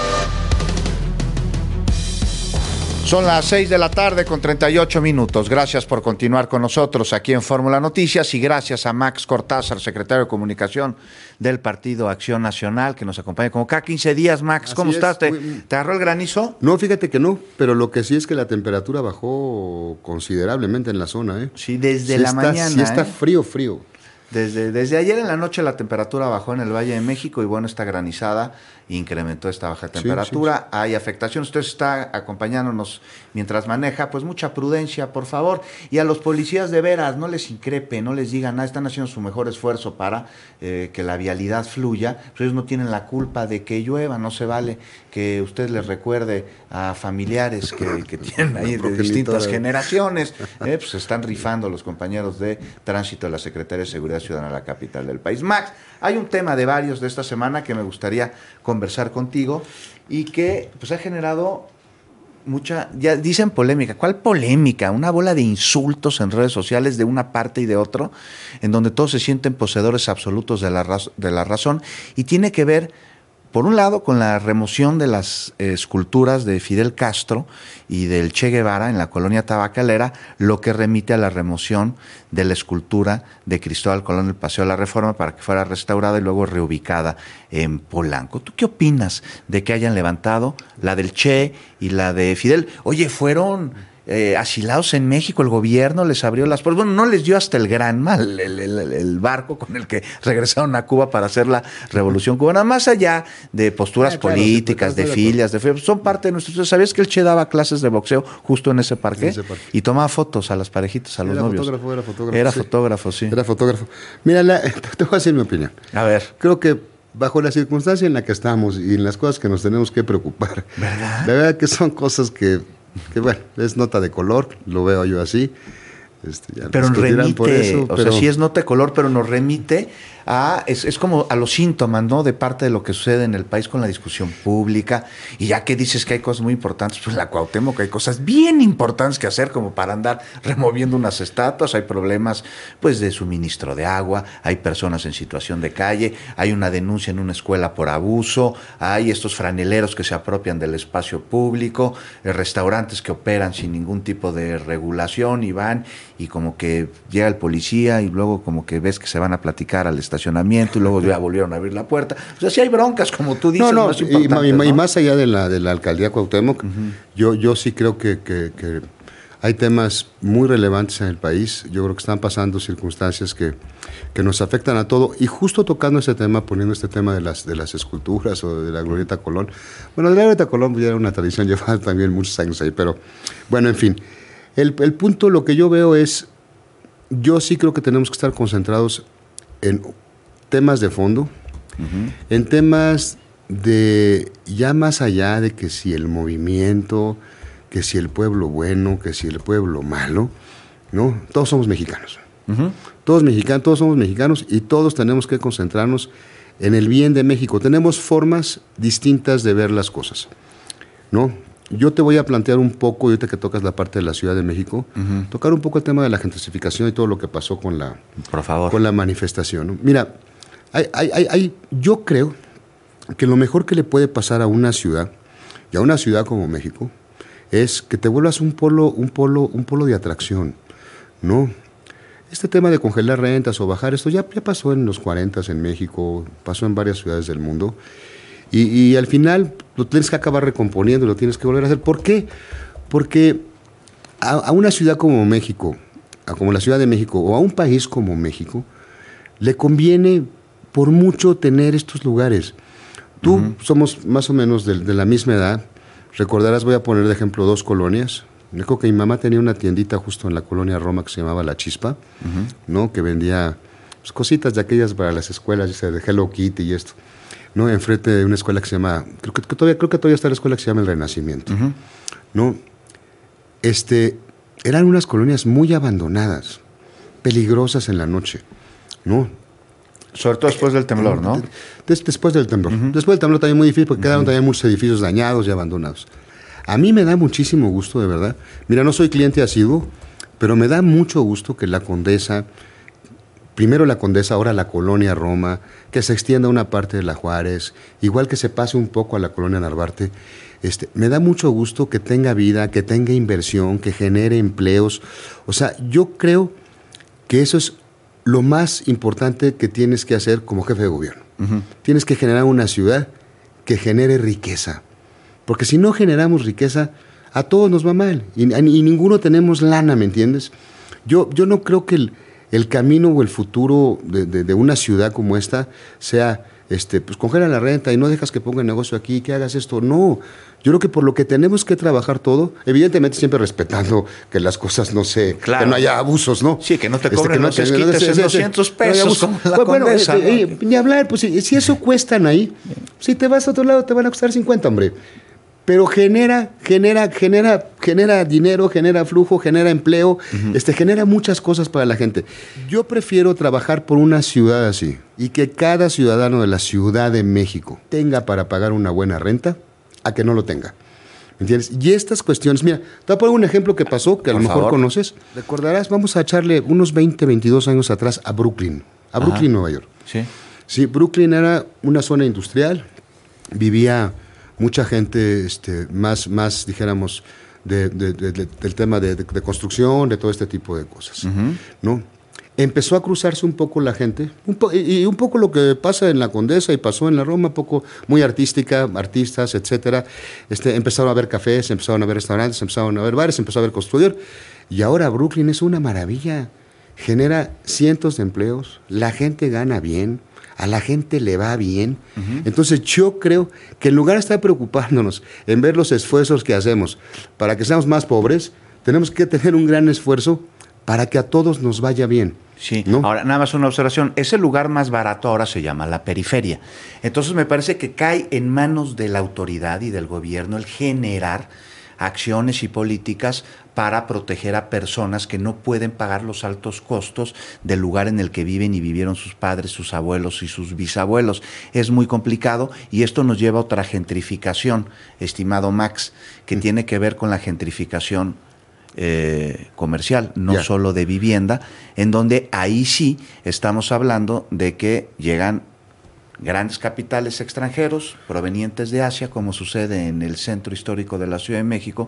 Son las seis de la tarde con treinta y ocho minutos. Gracias por continuar con nosotros aquí en Fórmula Noticias y gracias a Max Cortázar, secretario de Comunicación del Partido Acción Nacional, que nos acompaña como cada quince días. Max, Así ¿cómo es, estás? ¿Te, muy... ¿Te agarró el granizo? No, fíjate que no, pero lo que sí es que la temperatura bajó considerablemente en la zona. ¿eh? Sí, desde sí la está, mañana. Sí está ¿eh? frío, frío. Desde, desde ayer en la noche la temperatura bajó en el Valle de México y bueno, esta granizada incrementó esta baja temperatura. Sí, sí, sí. Hay afectación. Usted está acompañándonos mientras maneja, pues mucha prudencia, por favor. Y a los policías de veras, no les increpe, no les digan nada, están haciendo su mejor esfuerzo para eh, que la vialidad fluya. Pero ellos no tienen la culpa de que llueva, no se vale que usted les recuerde a familiares que, que tienen ahí de distintas generaciones. Eh, pues se están rifando los compañeros de tránsito de la Secretaría de Seguridad Ciudadana de la capital del país. Max, hay un tema de varios de esta semana que me gustaría conversar contigo y que pues ha generado mucha, ya dicen polémica. ¿Cuál polémica? Una bola de insultos en redes sociales de una parte y de otro, en donde todos se sienten poseedores absolutos de la, raz- de la razón y tiene que ver, por un lado, con la remoción de las eh, esculturas de Fidel Castro y del Che Guevara en la colonia tabacalera, lo que remite a la remoción de la escultura de Cristóbal Colón en el Paseo de la Reforma para que fuera restaurada y luego reubicada en Polanco. ¿Tú qué opinas de que hayan levantado la del Che y la de Fidel? Oye, fueron Eh, asilados en México, el gobierno les abrió las puertas, bueno, no les dio hasta el Granma, el, el, el, el barco con el que regresaron a Cuba para hacer la revolución cubana, más allá de posturas ah, claro, políticas, de filias, de son parte de nuestros. ¿Sabías que el Che daba clases de boxeo justo en ese parque? En ese parque. Y tomaba fotos a las parejitas, a los era novios. Fotógrafo, era fotógrafo, era sí. fotógrafo, sí. Era fotógrafo. Mira, la, te voy a decir mi opinión. A ver. Creo que bajo la circunstancia en la que estamos y en las cosas que nos tenemos que preocupar, ¿verdad? La verdad que son cosas que que bueno, es nota de color, lo veo yo así. Este, ya pero remite, por eso, o pero... sea, sí es nota de color, pero nos remite a, es, es como a los síntomas, ¿no? De parte de lo que sucede en el país con la discusión pública. Y ya que dices que hay cosas muy importantes, pues en la Cuauhtémoc hay cosas bien importantes que hacer, como para andar removiendo unas estatuas. Hay problemas, pues, de suministro de agua, hay personas en situación de calle, hay una denuncia en una escuela por abuso, hay estos franeleros que se apropian del espacio público, eh, restaurantes que operan sin ningún tipo de regulación y van y como que llega el policía y luego como que ves que se van a platicar al estacionamiento y luego ya volvieron a abrir la puerta. O sea, sí hay broncas, como tú dices, no, no, más y, importantes, y, ¿no? y más allá de la, de la alcaldía Cuauhtémoc, uh-huh. yo, yo sí creo que, que, que hay temas muy relevantes en el país. Yo creo que están pasando circunstancias que, que nos afectan a todo. Y justo tocando ese tema, poniendo este tema de las, de las esculturas o de la Glorieta Colón. Bueno, de la Glorieta Colón ya era una tradición, llevaba también muchos años ahí, pero bueno, en fin. El, el punto, lo que yo veo es, yo sí creo que tenemos que estar concentrados en temas de fondo, uh-huh. en temas de ya más allá de que si el movimiento, que si el pueblo bueno, que si el pueblo malo, ¿no? Todos somos mexicanos. Uh-huh. Todos mexicanos, todos somos mexicanos y todos tenemos que concentrarnos en el bien de México. Tenemos formas distintas de ver las cosas, ¿no? Yo te voy a plantear un poco, ahorita que tocas la parte de la Ciudad de México, uh-huh. tocar un poco el tema de la gentrificación y todo lo que pasó con la, Por favor. Con la manifestación, ¿no? Mira, hay, hay, hay, yo creo que lo mejor que le puede pasar a una ciudad, y a una ciudad como México, es que te vuelvas un polo, un polo, un polo de atracción, ¿no? Este tema de congelar rentas o bajar esto ya, ya pasó en los cuarenta en México, pasó en varias ciudades del mundo, y, y al final lo tienes que acabar recomponiendo, lo tienes que volver a hacer. ¿Por qué? Porque a, a una ciudad como México, a como la Ciudad de México, o a un país como México, le conviene por mucho tener estos lugares. Tú, uh-huh. somos más o menos de, de la misma edad. Recordarás, voy a poner de ejemplo dos colonias. Me acuerdo que mi mamá tenía una tiendita justo en la colonia Roma que se llamaba La Chispa, uh-huh. ¿no? Que vendía pues, cositas de aquellas para las escuelas, ya sea de Hello Kitty y esto, ¿no? Enfrente de una escuela que se llama, creo que, que todavía, creo que todavía está la escuela que se llama El Renacimiento, uh-huh. ¿no? Este, eran unas colonias muy abandonadas, peligrosas en la noche, ¿no? Sobre todo después del temblor, ¿no? Des, después del temblor. Uh-huh. Después del temblor también muy difícil porque uh-huh. quedaron también muchos edificios dañados y abandonados. A mí me da muchísimo gusto, de verdad. Mira, no soy cliente asiduo, pero me da mucho gusto que la Condesa, primero la Condesa, ahora la Colonia Roma, que se extienda una parte de la Juárez, igual que se pase un poco a la Colonia Narvarte. Este, me da mucho gusto que tenga vida, que tenga inversión, que genere empleos. O sea, yo creo que eso es lo más importante que tienes que hacer como jefe de gobierno. Uh-huh. Tienes que generar una ciudad que genere riqueza. Porque si no generamos riqueza, a todos nos va mal. Y, y ninguno tenemos lana, ¿me entiendes? Yo, yo no creo que el, el camino o el futuro de, de, de una ciudad como esta sea, este, pues congela la renta y no dejas que ponga el negocio aquí, que hagas esto. No, yo creo que por lo que tenemos que trabajar todo, evidentemente siempre respetando que las cosas no se, claro. que no haya abusos, ¿no? Sí, que no te este, cobren que no los te, esquites en doscientos pesos como la bueno, Condesa. Bueno, eh, eh, ni hablar, pues si, si eso cuestan ahí, si te vas a otro lado te van a costar cincuenta, hombre. Pero genera, genera, genera, genera dinero, genera flujo, genera empleo, uh-huh. este, genera muchas cosas para la gente. Yo prefiero trabajar por una ciudad así y que cada ciudadano de la Ciudad de México tenga para pagar una buena renta a que no lo tenga. ¿Me entiendes? Y estas cuestiones, mira, te voy a poner un ejemplo que pasó, que a por lo mejor favor. conoces. Recordarás, vamos a echarle unos veinte, veintidós años atrás a Brooklyn, a Brooklyn, Ajá. Nueva York. Sí. Sí, Brooklyn era una zona industrial, vivía mucha gente este, más, más, dijéramos, de, de, de, de, del tema de, de, de construcción, de todo este tipo de cosas, uh-huh. ¿no? Empezó a cruzarse un poco la gente, un po- y, y un poco lo que pasa en la Condesa y pasó en la Roma, poco muy artística, artistas, etcétera. Este, empezaron a haber cafés, empezaron a haber restaurantes, empezaron a haber bares, empezó a haber construidor. Y ahora Brooklyn es una maravilla, genera cientos de empleos, la gente gana bien, a la gente le va bien. Uh-huh. Entonces yo creo que en lugar de estar preocupándonos en ver los esfuerzos que hacemos para que seamos más pobres, tenemos que tener un gran esfuerzo para que a todos nos vaya bien. Sí, ¿no? Ahora nada más una observación, ese lugar más barato ahora se llama la periferia. Entonces me parece que cae en manos de la autoridad y del gobierno el generar acciones y políticas para proteger a personas que no pueden pagar los altos costos del lugar en el que viven y vivieron sus padres, sus abuelos y sus bisabuelos. Es muy complicado y esto nos lleva a otra gentrificación, estimado Max, que mm. tiene que ver con la gentrificación eh, comercial, no yeah. solo de vivienda, en donde ahí sí estamos hablando de que llegan grandes capitales extranjeros provenientes de Asia, como sucede en el centro histórico de la Ciudad de México,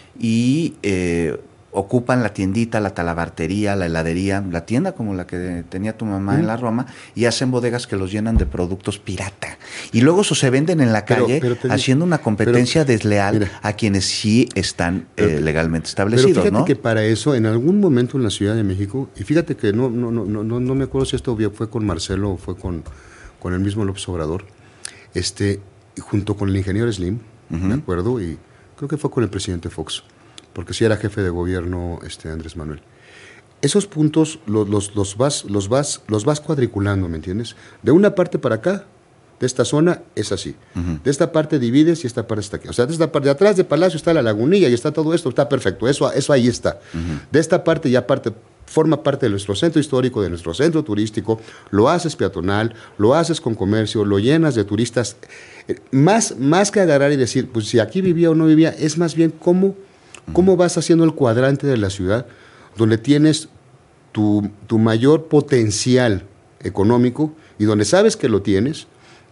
y eh, ocupan la tiendita, la talabartería, la heladería, la tienda como la que tenía tu mamá mm. en la Roma, y hacen bodegas que los llenan de productos pirata. Y luego eso se venden en la calle, pero, pero haciendo una competencia pero, desleal mira, a quienes sí están pero, eh, legalmente establecidos. Pero fíjate ¿no? que para eso, en algún momento en la Ciudad de México, y fíjate que no, no, no, no, no me acuerdo si esto fue con Marcelo o fue con... con el mismo López Obrador, este, junto con el ingeniero Slim, uh-huh. me acuerdo, y creo que fue con el presidente Fox, porque sí era jefe de gobierno este, Andrés Manuel. Esos puntos los, los, los, vas, los, vas, los vas cuadriculando, ¿me entiendes? De una parte para acá, de esta zona es así. Uh-huh. De esta parte divides y esta parte está aquí. O sea, de esta parte de atrás de Palacio está la Lagunilla y está todo esto, está perfecto, eso, eso ahí está. Uh-huh. De esta parte ya parte... forma parte de nuestro centro histórico, de nuestro centro turístico, lo haces peatonal, lo haces con comercio, lo llenas de turistas. Más, más que agarrar y decir, pues si aquí vivía o no vivía, es más bien cómo, cómo vas haciendo el cuadrante de la ciudad, donde tienes tu, tu mayor potencial económico y donde sabes que lo tienes, ¿no?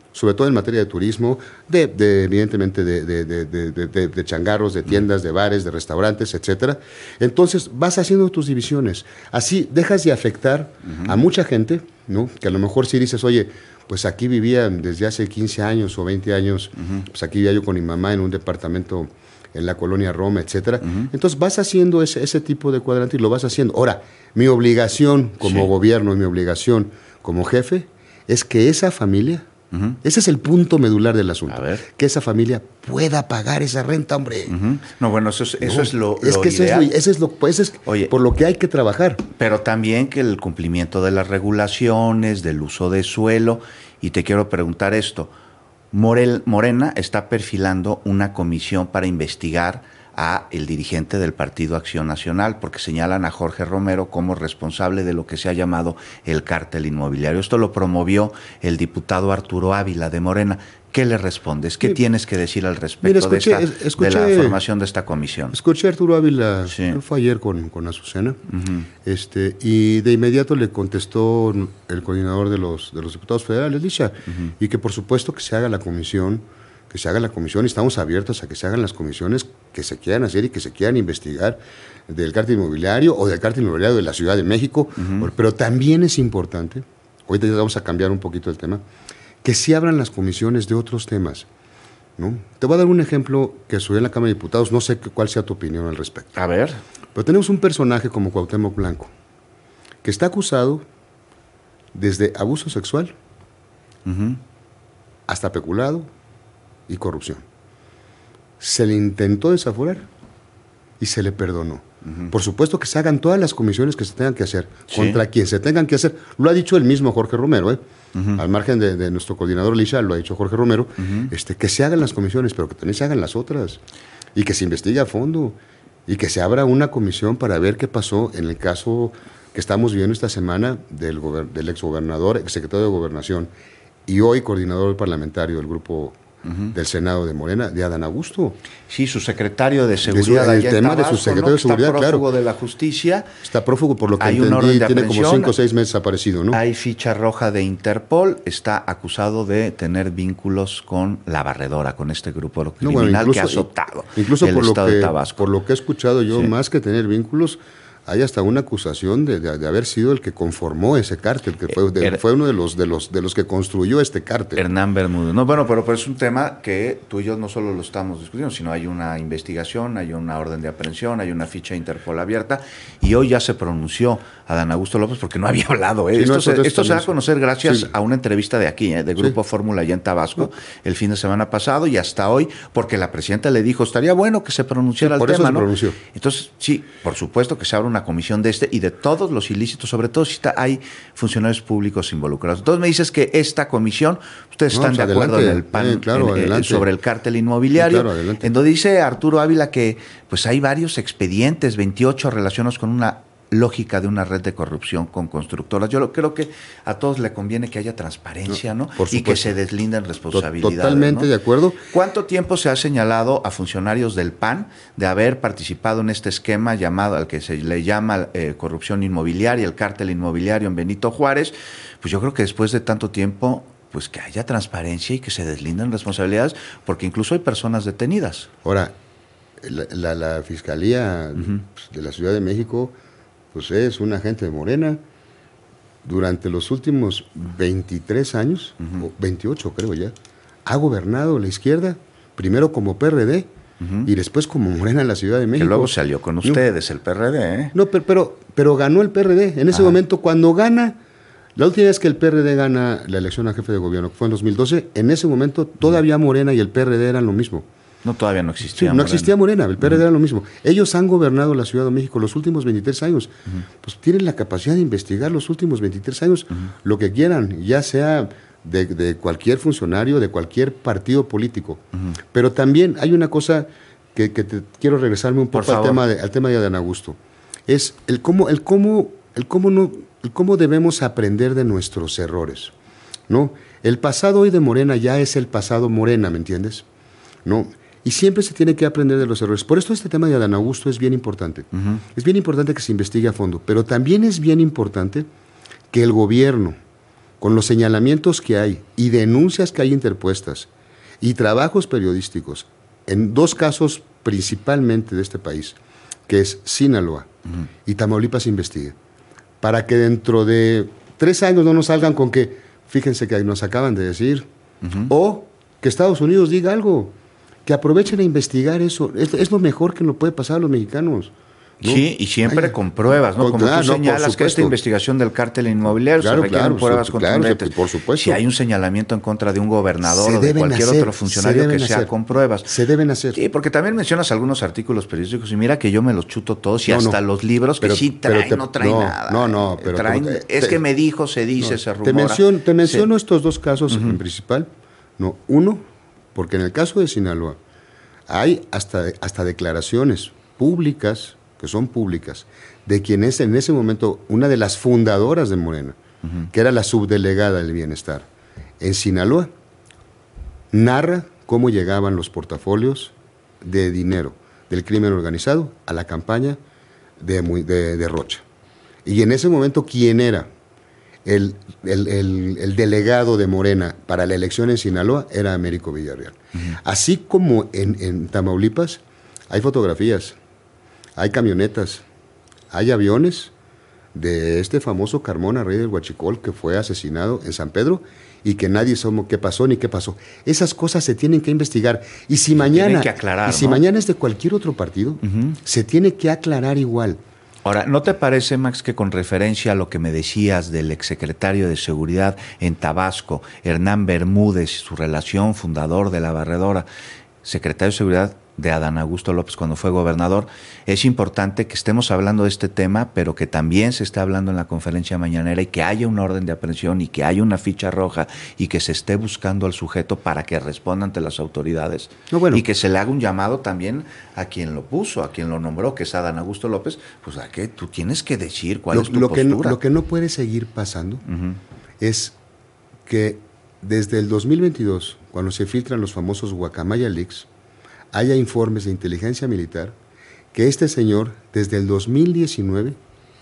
sobre todo en materia de turismo, de, de evidentemente de, de, de, de, de, de changarros, de tiendas, de bares, de restaurantes, etcétera. Entonces vas haciendo tus divisiones. Así dejas de afectar uh-huh. a mucha gente, ¿no? Que a lo mejor si dices, oye, pues aquí vivía desde hace quince años o veinte años, uh-huh. pues aquí vivía yo con mi mamá en un departamento en la colonia Roma, etcétera. Uh-huh. Entonces vas haciendo ese, ese tipo de cuadrante y lo vas haciendo. Ahora, mi obligación como sí. gobierno y mi obligación como jefe es que esa familia, uh-huh. ese es el punto medular del asunto, a ver. que esa familia pueda pagar esa renta, hombre. Uh-huh. No, bueno, eso es, eso no, es lo, es lo que ideal. Eso es, eso es lo, pues es Oye, por lo que hay que trabajar. Pero también que el cumplimiento de las regulaciones, del uso de suelo, y te quiero preguntar esto, Morel, Morena está perfilando una comisión para investigar a el dirigente del Partido Acción Nacional, porque señalan a Jorge Romero como responsable de lo que se ha llamado el cártel inmobiliario. Esto lo promovió el diputado Arturo Ávila de Morena. ¿Qué le respondes? ¿Qué sí. tienes que decir al respecto Mira, escuché, de, esta, escuché, de la formación de esta comisión? Escuché a Arturo Ávila, sí. fue ayer con, con Azucena, uh-huh. este, y de inmediato le contestó el coordinador de los, de los diputados federales, Lisha, uh-huh. y que por supuesto que se haga la comisión, que se haga la comisión, y estamos abiertos a que se hagan las comisiones que se quieran hacer y que se quieran investigar del cártel inmobiliario o del cártel inmobiliario de la Ciudad de México, uh-huh. pero también es importante, ahorita ya vamos a cambiar un poquito el tema, que sí abran las comisiones de otros temas, ¿no? Te voy a dar un ejemplo que subió en la Cámara de Diputados, no sé cuál sea tu opinión al respecto. A ver. Pero tenemos un personaje como Cuauhtémoc Blanco, que está acusado desde abuso sexual uh-huh. hasta peculado y corrupción. Se le intentó desaforar y se le perdonó. Uh-huh. Por supuesto que se hagan todas las comisiones que se tengan que hacer, sí. contra quien se tengan que hacer. Lo ha dicho el mismo Jorge Romero, ¿eh? Uh-huh. Al margen de, de nuestro coordinador Lisha, lo ha dicho Jorge Romero, uh-huh. este, que se hagan las comisiones, pero que también se hagan las otras, y que se investigue a fondo, y que se abra una comisión para ver qué pasó en el caso que estamos viendo esta semana del, gober- del exgobernador, exsecretario de Gobernación, y hoy coordinador parlamentario del grupo Uh-huh. del Senado de Morena, de Adán Augusto. Sí, su secretario de Seguridad. De su, el tema Tabasco, de su secretario ¿no? de Seguridad, está prófugo claro. de la justicia. Está prófugo, por lo que hay entendí, tiene como cinco o seis meses aparecido, ¿no? Hay ficha roja de Interpol, está acusado de tener vínculos con la Barredora, con este grupo criminal no, bueno, incluso, que ha azotado incluso el por estado lo que, de Tabasco. Por lo que he escuchado yo, sí. más que tener vínculos, hay hasta una acusación de, de, de haber sido el que conformó ese cártel, que fue, de, er, fue uno de los, de, los, de los que construyó este cártel. Hernán Bermúdez. No, bueno, pero, pero es un tema que tú y yo no solo lo estamos discutiendo, sino hay una investigación, hay una orden de aprehensión, hay una ficha Interpol abierta, y hoy ya se pronunció Adán Augusto López porque no había hablado. ¿eh? Sí, esto no, se, esto se da a conocer gracias sí. a una entrevista de aquí, ¿eh? de Grupo sí. Fórmula allá en Tabasco, sí. el fin de semana pasado, y hasta hoy, porque la presidenta le dijo, estaría bueno que se pronunciara sí, el por tema, eso se ¿no? pronunció. Entonces, sí, por supuesto que se abra una comisión de este y de todos los ilícitos, sobre todo si está, hay funcionarios públicos involucrados. Entonces me dices que esta comisión, ustedes no, están pues de acuerdo adelante, en el P A N, eh, claro, en, eh, sobre el cártel inmobiliario, sí, claro, en donde dice Arturo Ávila que pues hay varios expedientes, veintiocho relacionados con una lógica de una red de corrupción con constructoras. Yo creo que a todos le conviene que haya transparencia, ¿no? ¿no? Y que se deslinden responsabilidades. Totalmente ¿no? de acuerdo. ¿Cuánto tiempo se ha señalado a funcionarios del P A N de haber participado en este esquema llamado, al que se le llama eh, corrupción inmobiliaria, el cártel inmobiliario en Benito Juárez? Pues yo creo que después de tanto tiempo, pues que haya transparencia y que se deslinden responsabilidades, porque incluso hay personas detenidas. Ahora, la, la, la Fiscalía uh-huh. de la Ciudad de México pues es un agente de Morena. Durante los últimos veintitrés años, uh-huh. o veintiocho creo ya, ha gobernado la izquierda, primero como P R D uh-huh. y después como Morena en la Ciudad de México. Que luego salió con ustedes, no, el P R D, ¿eh? No, pero, pero, pero ganó el P R D. En ese ah. momento, cuando gana, la última vez que el P R D gana la elección a jefe de gobierno, que fue en dos mil doce, en ese momento todavía Morena y el P R D eran lo mismo. No, todavía no existía sí, no Morena. existía Morena, el P R D uh-huh. era lo mismo. Ellos han gobernado la Ciudad de México los últimos veintitrés años. Uh-huh. Pues tienen la capacidad de investigar los últimos veintitrés años uh-huh. lo que quieran, ya sea de, de cualquier funcionario, de cualquier partido político. Uh-huh. Pero también hay una cosa que, que te, quiero regresarme un poco al tema, de, al tema de Adán Augusto. Es el cómo, el cómo, el cómo, no, el cómo debemos aprender de nuestros errores, ¿no? El pasado hoy de Morena ya es el pasado Morena, ¿me entiendes? ¿No? Y siempre se tiene que aprender de los errores. Por esto este tema de Adán Augusto es bien importante. Uh-huh. Es bien importante que se investigue a fondo, pero también es bien importante que el gobierno, con los señalamientos que hay y denuncias que hay interpuestas y trabajos periodísticos en dos casos principalmente de este país, que es Sinaloa uh-huh. y Tamaulipas investigue, para que dentro de tres años no nos salgan con que, fíjense que nos acaban de decir, uh-huh. o que Estados Unidos diga algo, que aprovechen a investigar eso, es, es lo mejor que nos puede pasar a los mexicanos. ¿No? Sí, y siempre Ay, con pruebas, ¿no? Como claro, tú señalas no, que esta investigación del cártel inmobiliario claro, se requieren claro, pruebas contundentes. Claro, por supuesto. Si hay un señalamiento en contra de un gobernador o de cualquier hacer, otro funcionario que sea hacer. con pruebas. Se deben hacer. Sí, porque también mencionas algunos artículos periodísticos y mira que yo me los chuto todos y no, hasta no, los libros pero, que sí traen, te, no traen no, nada. No, no, pero... Traen, te, es que me dijo, se dice, no, se rumora. Te menciono, te menciono se, estos dos casos uh-huh. en principal. No, uno, porque en el caso de Sinaloa hay hasta, hasta declaraciones públicas, que son públicas, de quien es en ese momento una de las fundadoras de Morena, uh-huh. que era la subdelegada del bienestar, en Sinaloa, narra cómo llegaban los portafolios de dinero del crimen organizado a la campaña de, de, de Rocha. Y en ese momento, ¿quién era el, el, el, el delegado de Morena para la elección en Sinaloa? Era Américo Villarreal. Uh-huh. Así como en, en Tamaulipas, hay fotografías, hay camionetas, hay aviones de este famoso Carmona, rey del Huachicol, que fue asesinado en San Pedro y que nadie sabe qué pasó ni qué pasó. Esas cosas se tienen que investigar. Y si mañana, que aclarar, y si ¿no? mañana es de cualquier otro partido, uh-huh. se tiene que aclarar igual. Ahora, ¿no te parece, Max, que con referencia a lo que me decías del exsecretario de Seguridad en Tabasco, Hernán Bermúdez, su relación, fundador de La Barredora, secretario de Seguridad de Adán Augusto López cuando fue gobernador, es importante que estemos hablando de este tema, pero que también se esté hablando en la conferencia mañanera y que haya una orden de aprehensión y que haya una ficha roja y que se esté buscando al sujeto para que responda ante las autoridades no, bueno. y que se le haga un llamado también a quien lo puso, a quien lo nombró, que es Adán Augusto López, pues a que tú tienes que decir cuál lo, es tu lo postura. Que no, lo que no puede seguir pasando uh-huh. es que desde el dos mil veintidós, cuando se filtran los famosos Guacamaya Leaks, haya informes de inteligencia militar que este señor, desde el dos mil diecinueve,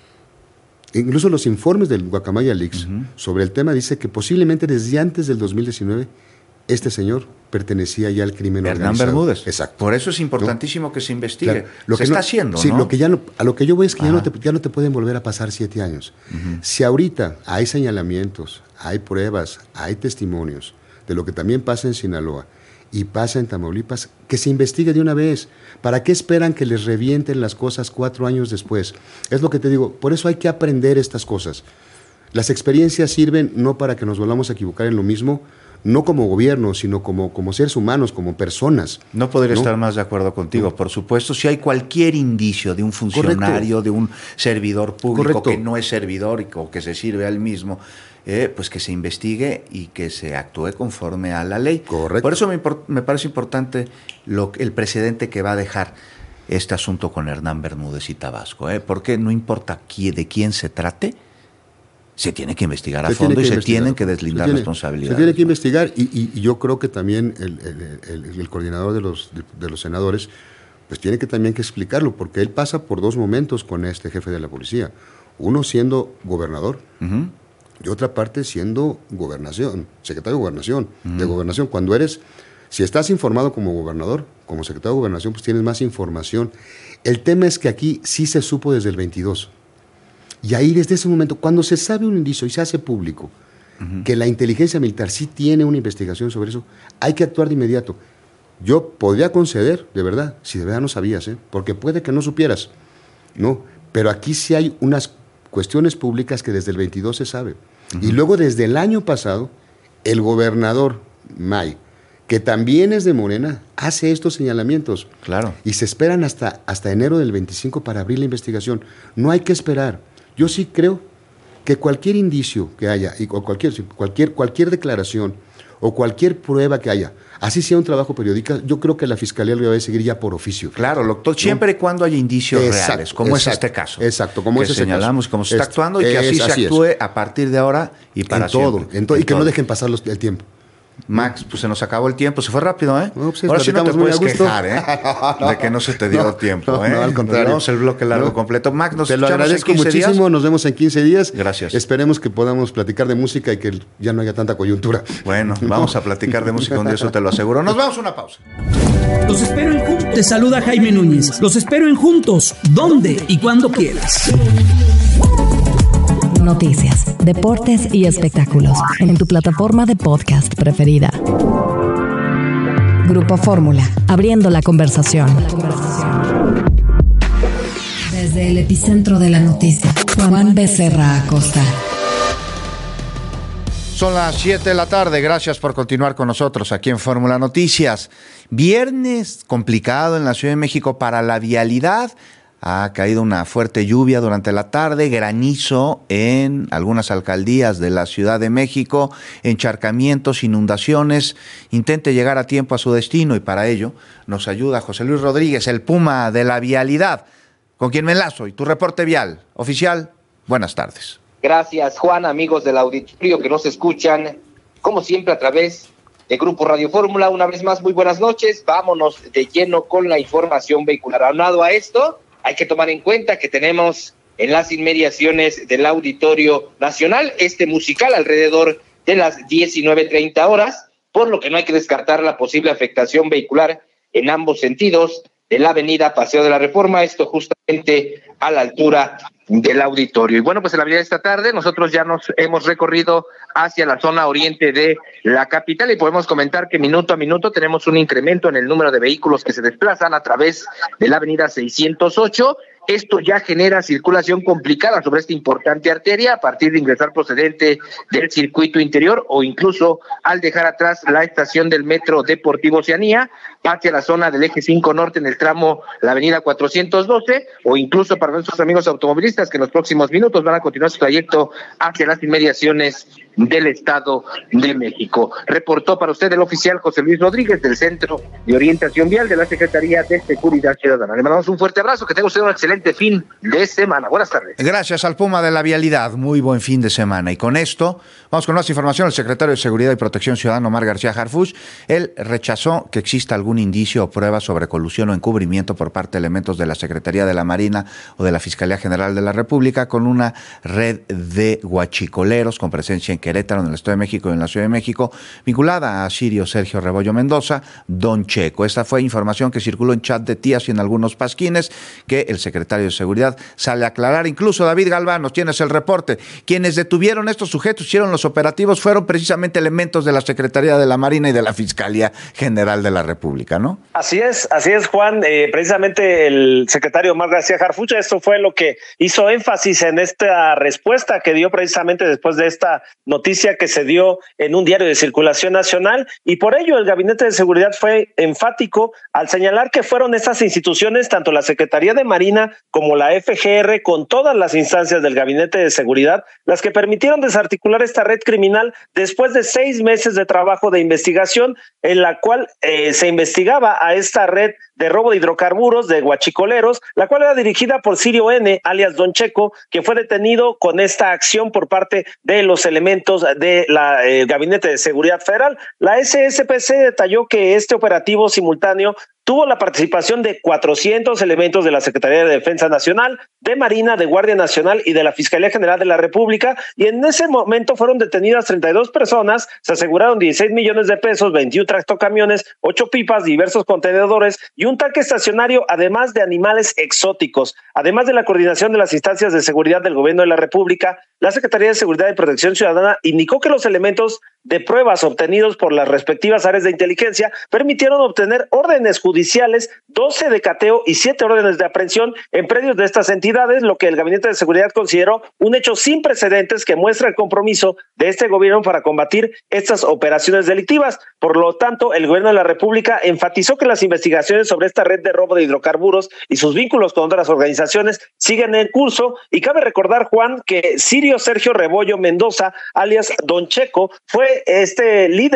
incluso los informes del Guacamaya Leaks uh-huh. sobre el tema dice que posiblemente desde antes del dos mil diecinueve, este señor pertenecía ya al crimen Hernán organizado. Hernán Bermúdez. Exacto. Por eso es importantísimo ¿no? que se investigue. Claro. Lo se que está no, haciendo, sí, ¿no? Lo que ya no, a lo que yo voy es que ya no, te, ya no te pueden volver a pasar siete años. Uh-huh. Si ahorita hay señalamientos, hay pruebas, hay testimonios de lo que también pasa en Sinaloa, y pasa en Tamaulipas, que se investigue de una vez. ¿Para qué esperan que les revienten las cosas cuatro años después? Es lo que te digo, por eso hay que aprender estas cosas. Las experiencias sirven no para que nos volvamos a equivocar en lo mismo, no como gobierno, sino como, como seres humanos, como personas. No podría ¿no? estar más de acuerdo contigo. No. Por supuesto, si hay cualquier indicio de un funcionario, Correcto. de un servidor público Correcto. que no es servidor y, o que se sirve al mismo, Eh, pues que se investigue y que se actúe conforme a la ley. Correcto. Por eso me, me parece importante lo, el precedente que va a dejar este asunto con Hernán Bermúdez y Tabasco, ¿eh? Porque no importa quién, de quién se trate, se tiene que investigar a se fondo y se investigar. tienen que deslindar se tiene, responsabilidades. Se tiene que investigar y, y, y yo creo que también el, el, el, el coordinador de los, de, de los senadores pues tiene que también que explicarlo, porque él pasa por dos momentos con este jefe de la policía. Uno siendo gobernador, uh-huh. y otra parte siendo gobernación, secretario de gobernación, uh-huh. de gobernación. Cuando eres, si estás informado como gobernador, como secretario de gobernación, pues tienes más información. El tema es que aquí sí se supo desde el veintidós. Y ahí desde ese momento, cuando se sabe un indicio y se hace público, uh-huh. que la inteligencia militar sí tiene una investigación sobre eso, hay que actuar de inmediato. Yo podría conceder, de verdad, si de verdad no sabías, ¿eh? Porque puede que no supieras, ¿no? Pero aquí sí hay unas cuestiones públicas que desde el veintidós se sabe. Uh-huh. Y luego desde el año pasado, el gobernador May, que también es de Morena, hace estos señalamientos. Claro. Y se esperan hasta, hasta enero del veinticinco para abrir la investigación. No hay que esperar. Yo sí creo que cualquier indicio que haya, y, o cualquier, cualquier, cualquier declaración o cualquier prueba que haya, así sea un trabajo periodístico, yo creo que la Fiscalía lo debe seguir ya por oficio. Claro, doctor, siempre y ¿no? cuando haya indicios exacto, reales, como exacto, es este caso. Exacto, como que es este señalamos, caso. como se está actuando y que es, así se así actúe es. a partir de ahora y para en todo, siempre. en todo, en y que todo. no dejen pasar los, el tiempo. Max, pues se nos acabó el tiempo, se fue rápido, ¿eh? No, pues sí, ahora sí no te puedes muy a gusto. quejar, ¿eh? De que no se te dio no, tiempo, no, ¿eh? No, al contrario. Nos el bloque largo no. completo. Max, nos te lo escuchamos agradezco en quince muchísimo, días. Nos vemos en quince días. Gracias. Esperemos que podamos platicar de música y que ya no haya tanta coyuntura. Bueno, vamos a platicar de música un día, eso te lo aseguro. Nos vamos a una pausa. Los espero en Juntos. Te saluda Jaime Núñez. Los espero en Juntos, donde y cuando quieras. Noticias, deportes y espectáculos en tu plataforma de podcast preferida. Grupo Fórmula, abriendo la conversación. Desde el epicentro de la noticia, Juan Becerra Acosta. Son las siete de la tarde, gracias por continuar con nosotros aquí en Fórmula Noticias. Viernes complicado en la Ciudad de México para la vialidad. Ha caído una fuerte lluvia durante la tarde, granizo en algunas alcaldías de la Ciudad de México, encharcamientos, inundaciones. Intente llegar a tiempo a su destino y para ello nos ayuda José Luis Rodríguez, el Puma de la vialidad, con quien me enlazo. Y tu reporte vial oficial, buenas tardes. Gracias, Juan, amigos del auditorio que nos escuchan, como siempre, a través de Grupo Radio Fórmula. Una vez más, muy buenas noches. Vámonos de lleno con la información vehicular. Aunado a esto, hay que tomar en cuenta que tenemos en las inmediaciones del Auditorio Nacional este musical alrededor de las diecinueve treinta horas, por lo que no hay que descartar la posible afectación vehicular en ambos sentidos de la avenida Paseo de la Reforma, esto justamente a la altura del auditorio. Y bueno, pues en la vida de esta tarde nosotros ya nos hemos recorrido hacia la zona oriente de la capital y podemos comentar que minuto a minuto tenemos un incremento en el número de vehículos que se desplazan a través de la avenida seiscientos ocho. Esto ya genera circulación complicada sobre esta importante arteria a partir de ingresar procedente del circuito interior o incluso al dejar atrás la estación del Metro Deportivo Oceanía hacia la zona del eje cinco norte en el tramo la avenida cuatrocientos doce o incluso para nuestros amigos automovilistas que en los próximos minutos van a continuar su trayecto hacia las inmediaciones del Estado de México. Reportó para usted el oficial José Luis Rodríguez del Centro de Orientación Vial de la Secretaría de Seguridad Ciudadana. Le mandamos un fuerte abrazo, que tenga usted un excelente fin de semana. Buenas tardes. Gracias al Puma de la Vialidad, muy buen fin de semana. Y con esto, vamos con más información. El secretario de Seguridad y Protección Ciudadana, Omar García Harfuch, él rechazó que exista algún indicio o prueba sobre colusión o encubrimiento por parte de elementos de la Secretaría de la Marina o de la Fiscalía General de la República con una red de huachicoleros con presencia en Querétaro, en el Estado de México y en la Ciudad de México, vinculada a Sirio Sergio Rebollo Mendoza, Don Checo. Esta fue información que circuló en chat de tías y en algunos pasquines que el secretario de Seguridad sale a aclarar. Incluso David Galván, nos tienes el reporte. Quienes detuvieron estos sujetos, hicieron los operativos, fueron precisamente elementos de la Secretaría de la Marina y de la Fiscalía General de la República, ¿no? Así es, así es, Juan. Eh, precisamente el secretario Omar García Harfuch, esto fue lo que hizo énfasis en esta respuesta que dio precisamente después de esta noticia que se dio en un diario de circulación nacional, y por ello el Gabinete de Seguridad fue enfático al señalar que fueron estas instituciones, tanto la Secretaría de Marina como la F G R, con todas las instancias del Gabinete de Seguridad, las que permitieron desarticular esta red criminal después de seis meses de trabajo de investigación en la cual eh, se investigaba a esta red de robo de hidrocarburos de huachicoleros, la cual era dirigida por Sirio N, alias Don Checo, que fue detenido con esta acción por parte de los elementos del de eh, Gabinete de Seguridad Federal. La S S P C detalló que este operativo simultáneo tuvo la participación de cuatrocientos elementos de la Secretaría de Defensa Nacional, de Marina, de Guardia Nacional y de la Fiscalía General de la República, y en ese momento fueron detenidas treinta y dos personas, se aseguraron dieciséis millones de pesos, veintiún tractocamiones, ocho pipas, diversos contenedores y un tanque estacionario, además de animales exóticos. Además de la coordinación de las instancias de seguridad del Gobierno de la República, la Secretaría de Seguridad y Protección Ciudadana indicó que los elementos de pruebas obtenidos por las respectivas áreas de inteligencia permitieron obtener órdenes judiciales, doce de cateo y siete órdenes de aprehensión en predios de estas entidades, lo que el Gabinete de Seguridad consideró un hecho sin precedentes que muestra el compromiso de este gobierno para combatir estas operaciones delictivas. Por lo tanto, el Gobierno de la República enfatizó que las investigaciones sobre esta red de robo de hidrocarburos y sus vínculos con otras organizaciones siguen en curso, y cabe recordar, Juan, que Sirio Sergio Rebollo Mendoza, alias Don Checo, fue este líder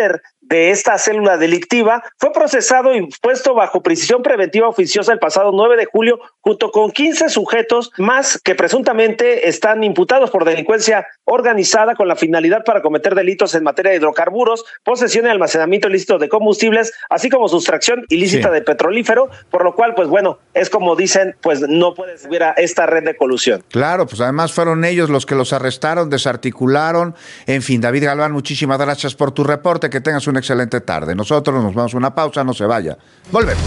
de esta célula delictiva, fue procesado y puesto bajo prisión preventiva oficiosa el pasado nueve de julio, junto con quince sujetos más que presuntamente están imputados por delincuencia organizada con la finalidad para cometer delitos en materia de hidrocarburos, posesión y almacenamiento ilícito de combustibles, así como sustracción ilícita sí. de petrolífero, por lo cual, pues bueno, es como dicen, pues no puede subir a esta red de colusión. Claro, pues además fueron ellos los que los arrestaron, desarticularon, en fin. David Galván, muchísimas gracias por tu reporte, que tengas una excelente tarde. Nosotros nos vamos a una pausa, no se vaya. Volvemos.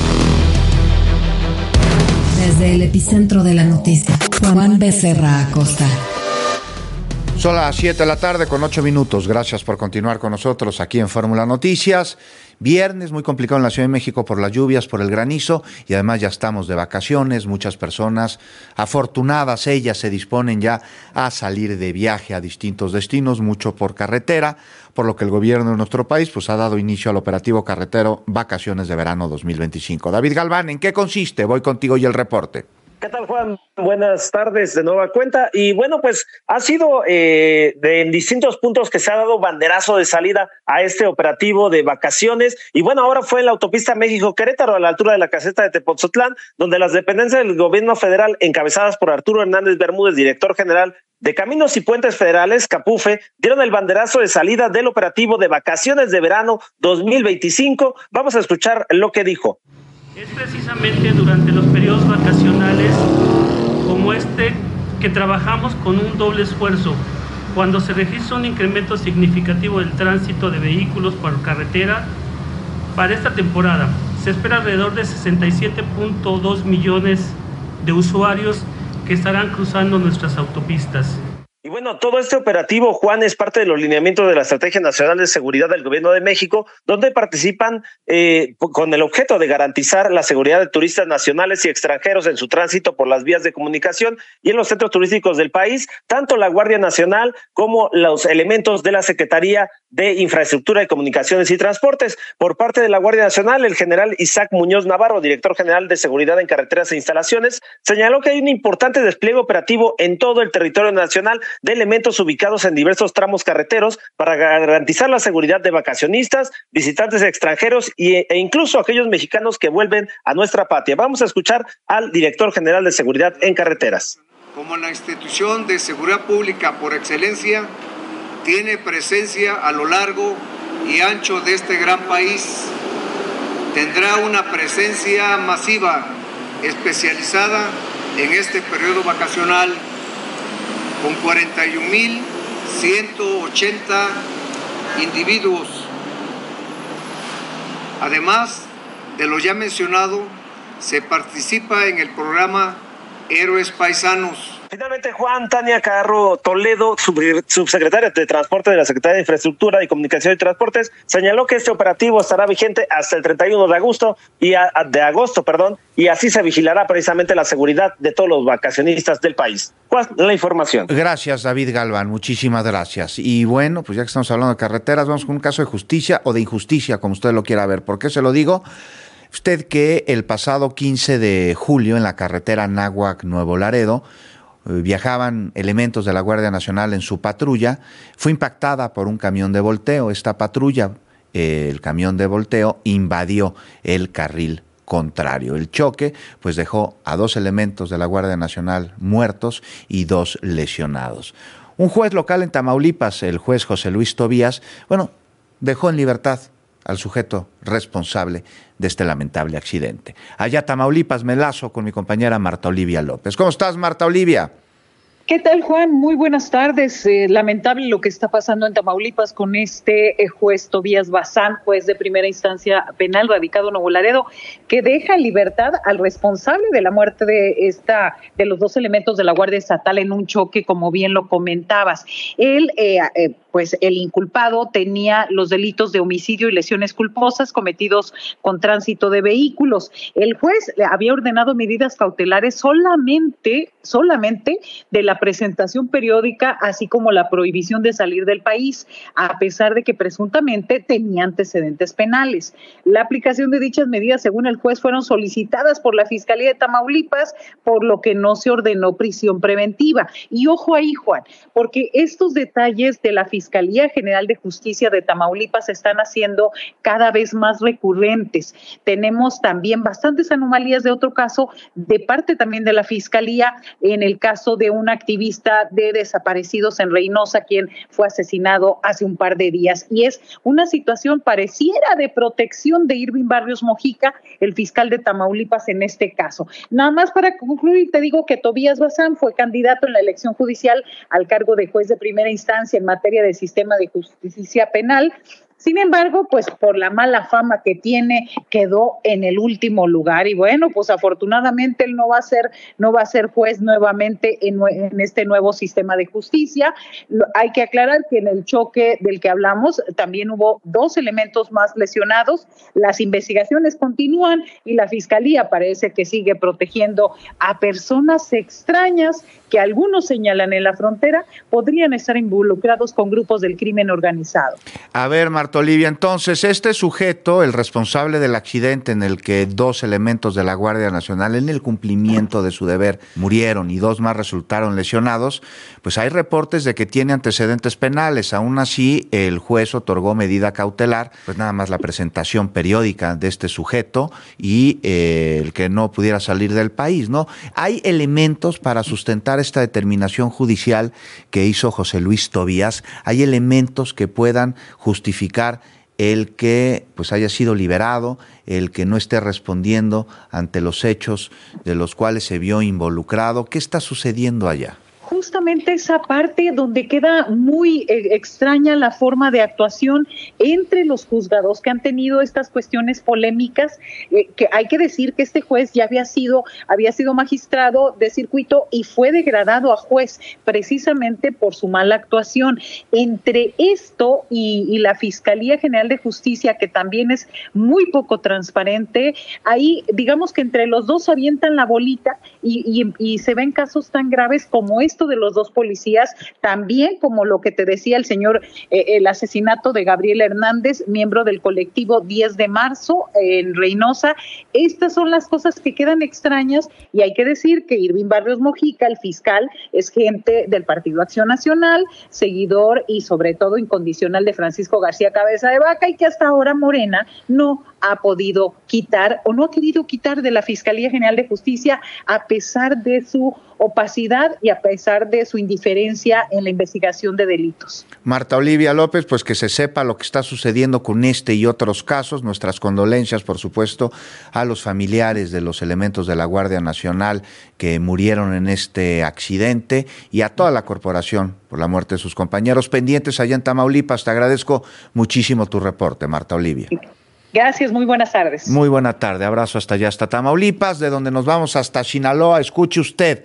Desde el epicentro de la noticia, Juan Becerra Acosta. Son las siete de la tarde con ocho minutos. Gracias por continuar con nosotros aquí en Fórmula Noticias. Viernes muy complicado en la Ciudad de México por las lluvias, por el granizo, y además ya estamos de vacaciones. Muchas personas afortunadas, ellas se disponen ya a salir de viaje a distintos destinos, mucho por carretera, por lo que el gobierno de nuestro país pues ha dado inicio al operativo carretero Vacaciones de Verano dos mil veinticinco. David Galván, ¿en qué consiste? Voy contigo y el reporte. ¿Qué tal, Juan? Buenas tardes de nueva cuenta. Y bueno, pues ha sido eh, de en distintos puntos que se ha dado banderazo de salida a este operativo de vacaciones. Y bueno, ahora fue en la autopista México-Querétaro, a la altura de la caseta de Tepoztlán, donde las dependencias del gobierno federal, encabezadas por Arturo Hernández Bermúdez, director general de Caminos y Puentes Federales, Capufe, dieron el banderazo de salida del operativo de Vacaciones de Verano dos mil veinticinco. Vamos a escuchar lo que dijo. Es precisamente durante los periodos vacacionales como este que trabajamos con un doble esfuerzo. Cuando se registra un incremento significativo del tránsito de vehículos por carretera, para esta temporada se espera alrededor de sesenta y siete punto dos millones de usuarios que estarán cruzando nuestras autopistas. Y bueno, todo este operativo, Juan, es parte de los lineamientos de la Estrategia Nacional de Seguridad del Gobierno de México, donde participan eh, con el objeto de garantizar la seguridad de turistas nacionales y extranjeros en su tránsito por las vías de comunicación y en los centros turísticos del país, tanto la Guardia Nacional como los elementos de la Secretaría de Infraestructura de Comunicaciones y Transportes. Por parte de la Guardia Nacional, el general Isaac Muñoz Navarro, director general de Seguridad en Carreteras e Instalaciones, señaló que hay un importante despliegue operativo en todo el territorio nacional de elementos ubicados en diversos tramos carreteros para garantizar la seguridad de vacacionistas, visitantes extranjeros y, e incluso aquellos mexicanos que vuelven a nuestra patria. Vamos a escuchar al director general de Seguridad en Carreteras. Como la institución de seguridad pública por excelencia, tiene presencia a lo largo y ancho de este gran país, tendrá una presencia masiva, especializada en este periodo vacacional, con cuarenta y un mil ciento ochenta individuos. Además de lo ya mencionado, se participa en el programa Héroes Paisanos. Finalmente, Juan, Tania Carro Toledo, subsecretaria de Transporte de la Secretaría de Infraestructura y Comunicación y Transportes, señaló que este operativo estará vigente hasta el treinta y uno de agosto y a, de agosto, perdón, y así se vigilará precisamente la seguridad de todos los vacacionistas del país. Juan, la información. Gracias, David Galván, muchísimas gracias. Y bueno, pues ya que estamos hablando de carreteras, vamos con un caso de justicia o de injusticia, como usted lo quiera ver. ¿Por qué se lo digo? Usted que el pasado quince de julio en la carretera Náhuac-Nuevo Laredo viajaban elementos de la Guardia Nacional en su patrulla, fue impactada por un camión de volteo. Esta patrulla, eh, el camión de volteo, invadió el carril contrario. El choque pues dejó a dos elementos de la Guardia Nacional muertos y dos lesionados. Un juez local en Tamaulipas, el juez José Luis Tobías, bueno, dejó en libertad al sujeto responsable de este lamentable accidente. Allá Tamaulipas, me enlazo con mi compañera Marta Olivia López. ¿Cómo estás, Marta Olivia? ¿Qué tal, Juan? Muy buenas tardes. Eh, lamentable lo que está pasando en Tamaulipas con este eh, juez Tobías Bazán, juez de primera instancia penal radicado en Nuevo Laredo, que deja en libertad al responsable de la muerte de esta de los dos elementos de la Guardia Estatal en un choque, como bien lo comentabas. Él, eh, eh, pues el inculpado tenía los delitos de homicidio y lesiones culposas cometidos con tránsito de vehículos. El juez le había ordenado medidas cautelares solamente, solamente de la la presentación periódica, así como la prohibición de salir del país, a pesar de que presuntamente tenía antecedentes penales. La aplicación de dichas medidas, según el juez, fueron solicitadas por la Fiscalía de Tamaulipas, por lo que no se ordenó prisión preventiva. Y ojo ahí, Juan, porque estos detalles de la Fiscalía General de Justicia de Tamaulipas se están haciendo cada vez más recurrentes. Tenemos también bastantes anomalías de otro caso, de parte también de la Fiscalía, en el caso de un activista de desaparecidos en Reynosa, quien fue asesinado hace un par de días. Y es una situación pareciera de protección de Irving Barrios Mojica, el fiscal de Tamaulipas en este caso. Nada más para concluir, te digo que Tobías Bazán fue candidato en la elección judicial al cargo de juez de primera instancia en materia de sistema de justicia penal. Sin embargo, pues por la mala fama que tiene, quedó en el último lugar. Y bueno, pues afortunadamente él no va a ser, no va a ser juez nuevamente en, en este nuevo sistema de justicia. Lo, hay que aclarar que en el choque del que hablamos también hubo dos elementos más lesionados. Las investigaciones continúan y la Fiscalía parece que sigue protegiendo a personas extrañas que algunos señalan en la frontera podrían estar involucrados con grupos del crimen organizado. A ver, Marta Olivia, entonces este sujeto, el responsable del accidente en el que dos elementos de la Guardia Nacional en el cumplimiento de su deber murieron y dos más resultaron lesionados, pues hay reportes de que tiene antecedentes penales. Aún así, el juez otorgó medida cautelar, pues nada más la presentación periódica de este sujeto y eh, el que no pudiera salir del país, ¿no? Hay elementos para sustentar esta determinación judicial que hizo José Luis Tobías. Hay elementos que puedan justificar el que pues haya sido liberado, el que no esté respondiendo ante los hechos de los cuales se vio involucrado. ¿Qué está sucediendo allá? Justamente esa parte donde queda muy eh, extraña la forma de actuación entre los juzgados que han tenido estas cuestiones polémicas, eh, que hay que decir que este juez ya había sido, había sido magistrado de circuito y fue degradado a juez precisamente por su mala actuación. Entre esto y, y la Fiscalía General de Justicia, que también es muy poco transparente, ahí digamos que entre los dos avientan la bolita y, y, y se ven casos tan graves como este de los dos policías, también como lo que te decía el señor, eh, el asesinato de Gabriel Hernández, miembro del colectivo diez de marzo en Reynosa. Estas son las cosas que quedan extrañas y hay que decir que Irving Barrios Mojica, el fiscal, es gente del Partido Acción Nacional, seguidor y sobre todo incondicional de Francisco García Cabeza de Vaca, y que hasta ahora Morena no ha podido quitar o no ha querido quitar de la Fiscalía General de Justicia, a pesar de su opacidad y a pesar de su indiferencia en la investigación de delitos. Marta Olivia López, pues que se sepa lo que está sucediendo con este y otros casos. Nuestras condolencias, por supuesto, a los familiares de los elementos de la Guardia Nacional que murieron en este accidente y a toda la corporación por la muerte de sus compañeros. Pendientes allá en Tamaulipas, te agradezco muchísimo tu reporte, Marta Olivia. Gracias, muy buenas tardes. Muy buena tarde, abrazo hasta allá, hasta Tamaulipas, de donde nos vamos hasta Sinaloa. Escuche usted.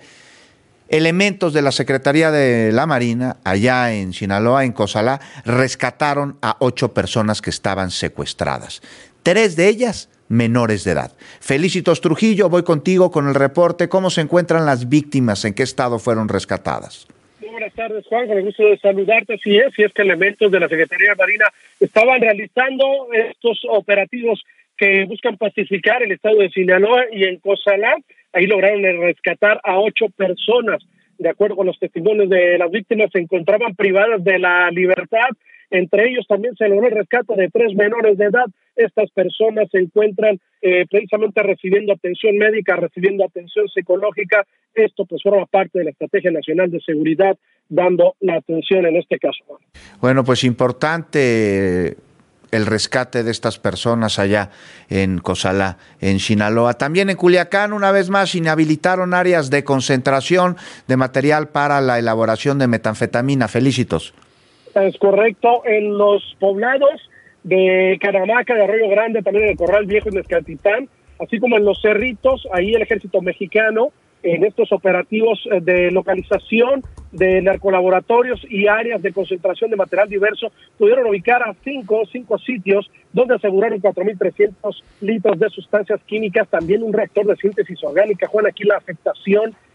Elementos de la Secretaría de la Marina, allá en Sinaloa, en Cozalá, rescataron a ocho personas que estaban secuestradas. Tres de ellas menores de edad. Felicitos Trujillo, voy contigo con el reporte. ¿Cómo se encuentran las víctimas? ¿En qué estado fueron rescatadas? Muy buenas tardes, Juan, con el gusto de saludarte. Así es, y es que elementos de la Secretaría de Marina estaban realizando estos operativos que buscan pacificar el estado de Sinaloa, y en Cozalá ahí lograron rescatar a ocho personas. De acuerdo con los testimonios de las víctimas, se encontraban privadas de la libertad. Entre ellos también se logró el rescate de tres menores de edad. Estas personas se encuentran eh, precisamente recibiendo atención médica, recibiendo atención psicológica. Esto pues forma parte de la Estrategia Nacional de Seguridad, dando la atención en este caso. Bueno, pues importante el rescate de estas personas allá en Cozalá, en Sinaloa. También en Culiacán, una vez más, inhabilitaron áreas de concentración de material para la elaboración de metanfetamina. Felicitos. Es correcto, en los poblados de Caramaca, de Arroyo Grande, también en el Corral Viejo y Mezcatitán, así como en los Cerritos, ahí el Ejército Mexicano, en estos operativos de localización de narcolaboratorios y áreas de concentración de material diverso, pudieron ubicar a cinco, cinco sitios donde aseguraron cuatro mil trescientos litros de sustancias químicas, también un reactor de síntesis orgánica. Juan, aquí la afectación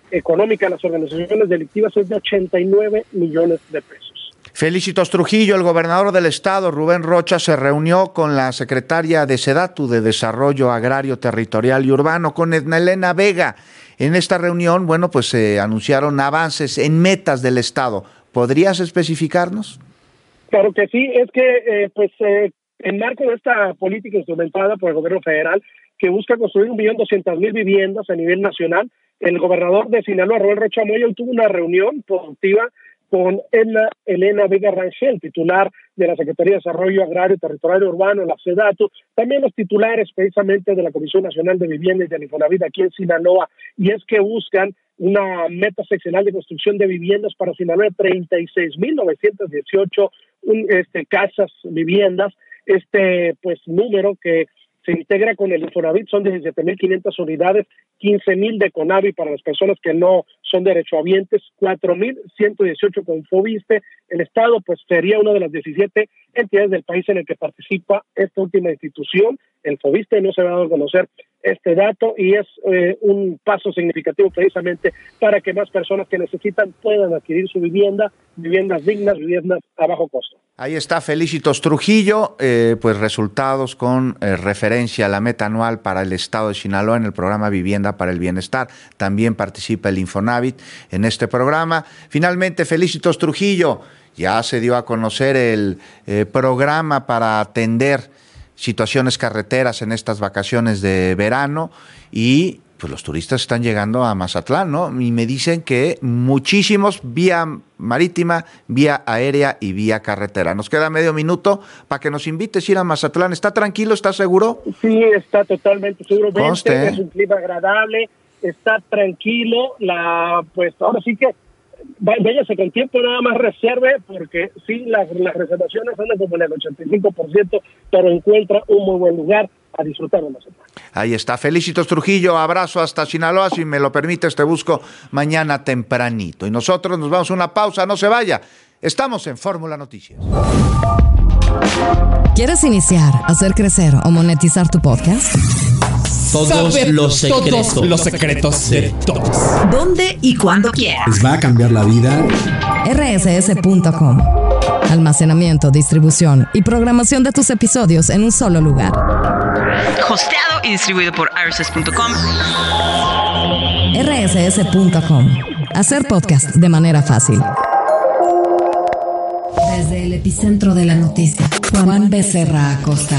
económica de las organizaciones delictivas es de ochenta y nueve millones de pesos. Felicitos Trujillo, el gobernador del estado, Rubén Rocha, se reunió con la secretaria de SEDATU, de Desarrollo Agrario, Territorial y Urbano, con Edna Elena Vega. En esta reunión, bueno, pues se eh, anunciaron avances en metas del estado. ¿Podrías especificarnos? Claro que sí, es que eh, pues eh, en marco de esta política instrumentada por el gobierno federal que busca construir un millón doscientas mil viviendas a nivel nacional, el gobernador de Sinaloa, Rubén Rocha Moya, tuvo una reunión productiva con Edna Elena Vega Rangel, titular de la Secretaría de Desarrollo Agrario, Territorial y Urbano, la SEDATU, también los titulares precisamente de la Comisión Nacional de Vivienda y del Infonavit aquí en Sinaloa, y es que buscan una meta seccional de construcción de viviendas para Sinaloa, treinta y seis mil novecientas dieciocho un, este, casas, viviendas, este pues número que se integra con el Infonavit, son diecisiete mil quinientas unidades, quince mil de Conavi para las personas que no son derechohabientes, cuatro mil ciento dieciocho con Fobiste. El Estado pues sería una de las diecisiete entidades del país en el que participa esta última institución. El Fobiste no se va a dar a conocer este dato y es eh, un paso significativo precisamente para que más personas que necesitan puedan adquirir su vivienda, viviendas dignas, viviendas a bajo costo. Ahí está Felicitos Trujillo, eh, pues resultados con eh, referencia a la meta anual para el estado de Sinaloa en el programa Vivienda para el Bienestar. También participa el Infonavit en este programa. Finalmente, Felicitos Trujillo, ya se dio a conocer el eh, programa para atender situaciones carreteras en estas vacaciones de verano y pues los turistas están llegando a Mazatlán, ¿no? Y me dicen que muchísimos vía marítima, vía aérea y vía carretera. Nos queda medio minuto para que nos invites a ir a Mazatlán. ¿Está tranquilo? ¿Está seguro? Sí, está totalmente seguro. Conste, Vente, ¿eh? Es un clima agradable, está tranquilo. La, pues ahora sí que váyase con tiempo, nada más reserve, porque sí, las, las reservaciones andan como en el ochenta y cinco por ciento, pero encuentra un muy buen lugar a disfrutar de Mazatlán. Ahí está, Felicitos Trujillo, abrazo hasta Sinaloa, si me lo permites te busco mañana tempranito. Y nosotros nos vamos a una pausa, no se vaya, estamos en Fórmula Noticias. ¿Quieres iniciar, hacer crecer o monetizar tu podcast? Todos Saber los secretos. todos los secretos de todos. ¿Dónde y cuándo quieras? ¿Les va a cambiar la vida? R S S punto com. Almacenamiento, distribución y programación de tus episodios en un solo lugar. Hosteado y distribuido por R S S punto com. R S S punto com. Hacer podcast de manera fácil. Desde el epicentro de la noticia, Juan Becerra Acosta.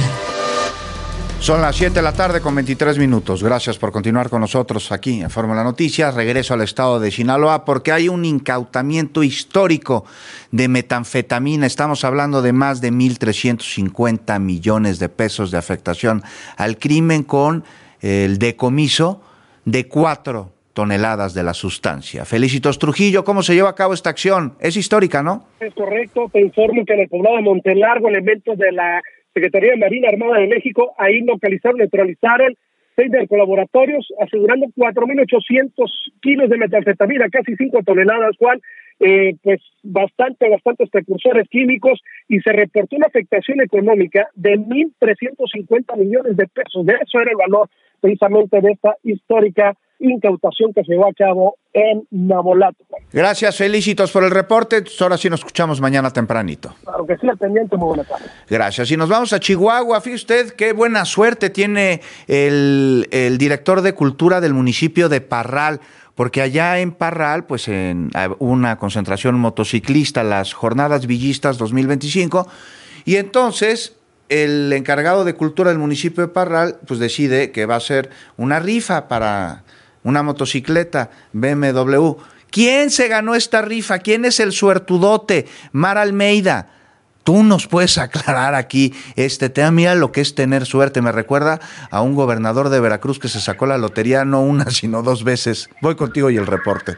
Son las siete de la tarde con veintitrés minutos. Gracias por continuar con nosotros aquí en Fórmula Noticias. Regreso al estado de Sinaloa porque hay un incautamiento histórico de metanfetamina. Estamos hablando de más de mil trescientos cincuenta millones de pesos de afectación al crimen con el decomiso de cuatro toneladas de la sustancia. Felicitos Trujillo, ¿cómo se lleva a cabo esta acción? Es histórica, ¿no? Es correcto. Te informo que en el poblado de Montelargo, elementos de la Secretaría de Marina Armada de México, ahí localizaron, neutralizaron seis colaboratorios, asegurando cuatro mil ochocientos kilos de metanfetamina, casi cinco toneladas, Juan, eh, pues bastante, bastantes precursores químicos, y se reportó una afectación económica de mil trescientos cincuenta millones de pesos. De eso era el valor precisamente de esta histórica incautación que se llevó a cabo en Navolato. Gracias, Felicitos, por el reporte. Ahora sí nos escuchamos mañana tempranito. Claro que sí, al pendiente, muy buena tarde. Gracias. Y nos vamos a Chihuahua. Fíjese usted qué buena suerte tiene el, el director de Cultura del municipio de Parral, porque allá en Parral, pues en una concentración motociclista, las Jornadas Villistas dos mil veinticinco, y entonces el encargado de Cultura del municipio de Parral, pues decide que va a hacer una rifa para una motocicleta B M W. ¿Quién se ganó esta rifa? ¿Quién es el suertudote? Mar Almeida. Tú nos puedes aclarar aquí este tema. Mira lo que es tener suerte. Me recuerda a un gobernador de Veracruz que se sacó la lotería no una, sino dos veces. Voy contigo y el reporte.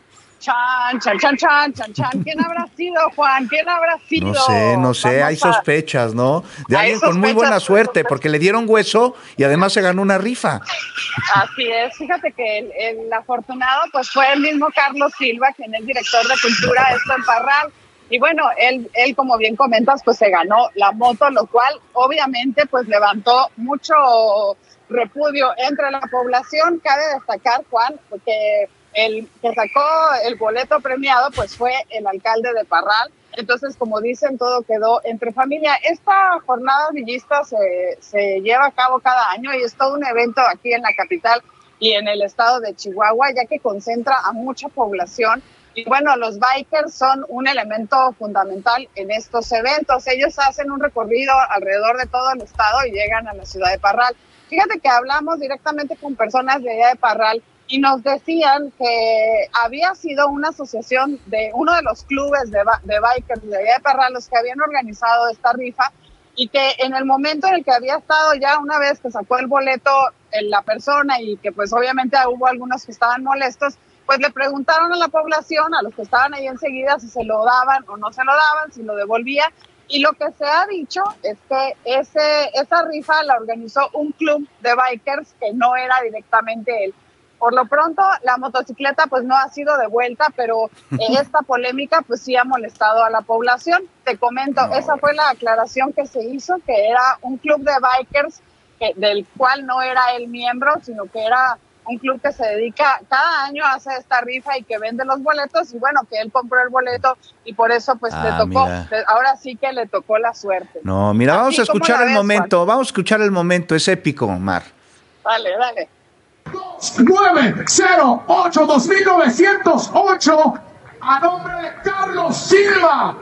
Chan, chan, chan, chan, chan, chan. ¿Quién habrá sido, Juan? ¿Quién habrá sido? No sé, no sé. Hay sospechas, ¿no? De alguien con muy buena suerte, porque le dieron hueso y además se ganó una rifa. Así es. Fíjate que el, el afortunado pues fue el mismo Carlos Silva, quien es director de Cultura, esto en Parral. Y bueno, él, él, como bien comentas, pues se ganó la moto, lo cual obviamente pues levantó mucho repudio entre la población. Cabe destacar, Juan, que el que sacó el boleto premiado pues fue el alcalde de Parral. Entonces, como dicen, todo quedó entre familia. Esta jornada villista se, se lleva a cabo cada año y es todo un evento aquí en la capital y en el estado de Chihuahua, ya que concentra a mucha población. Y bueno, los bikers son un elemento fundamental en estos eventos. Ellos hacen un recorrido alrededor de todo el estado y llegan a la ciudad de Parral. Fíjate que hablamos directamente con personas de allá de Parral y nos decían que había sido una asociación de uno de los clubes de, de bikers de allá de Parral los que habían organizado esta rifa y que en el momento en el que había estado ya una vez que sacó el boleto en la persona y que pues obviamente hubo algunos que estaban molestos, pues le preguntaron a la población, a los que estaban ahí enseguida, si se lo daban o no se lo daban, si lo devolvía. Y lo que se ha dicho es que ese, esa rifa la organizó un club de bikers que no era directamente él. Por lo pronto, la motocicleta pues no ha sido devuelta, pero esta polémica pues sí ha molestado a la población. Te comento, no. Esa fue la aclaración que se hizo, que era un club de bikers que, del cual no era el miembro, sino que era un club que se dedica cada año a hacer esta rifa y que vende los boletos, y bueno, que él compró el boleto y por eso pues ah, le tocó, mira. Ahora sí que le tocó la suerte. No, mira, vamos Así a escuchar el ves, momento, Juan? vamos a escuchar el momento, es épico, Mar. Dale, dale. nueve cero ocho dos mil novecientos ocho a nombre de Carlos Silva.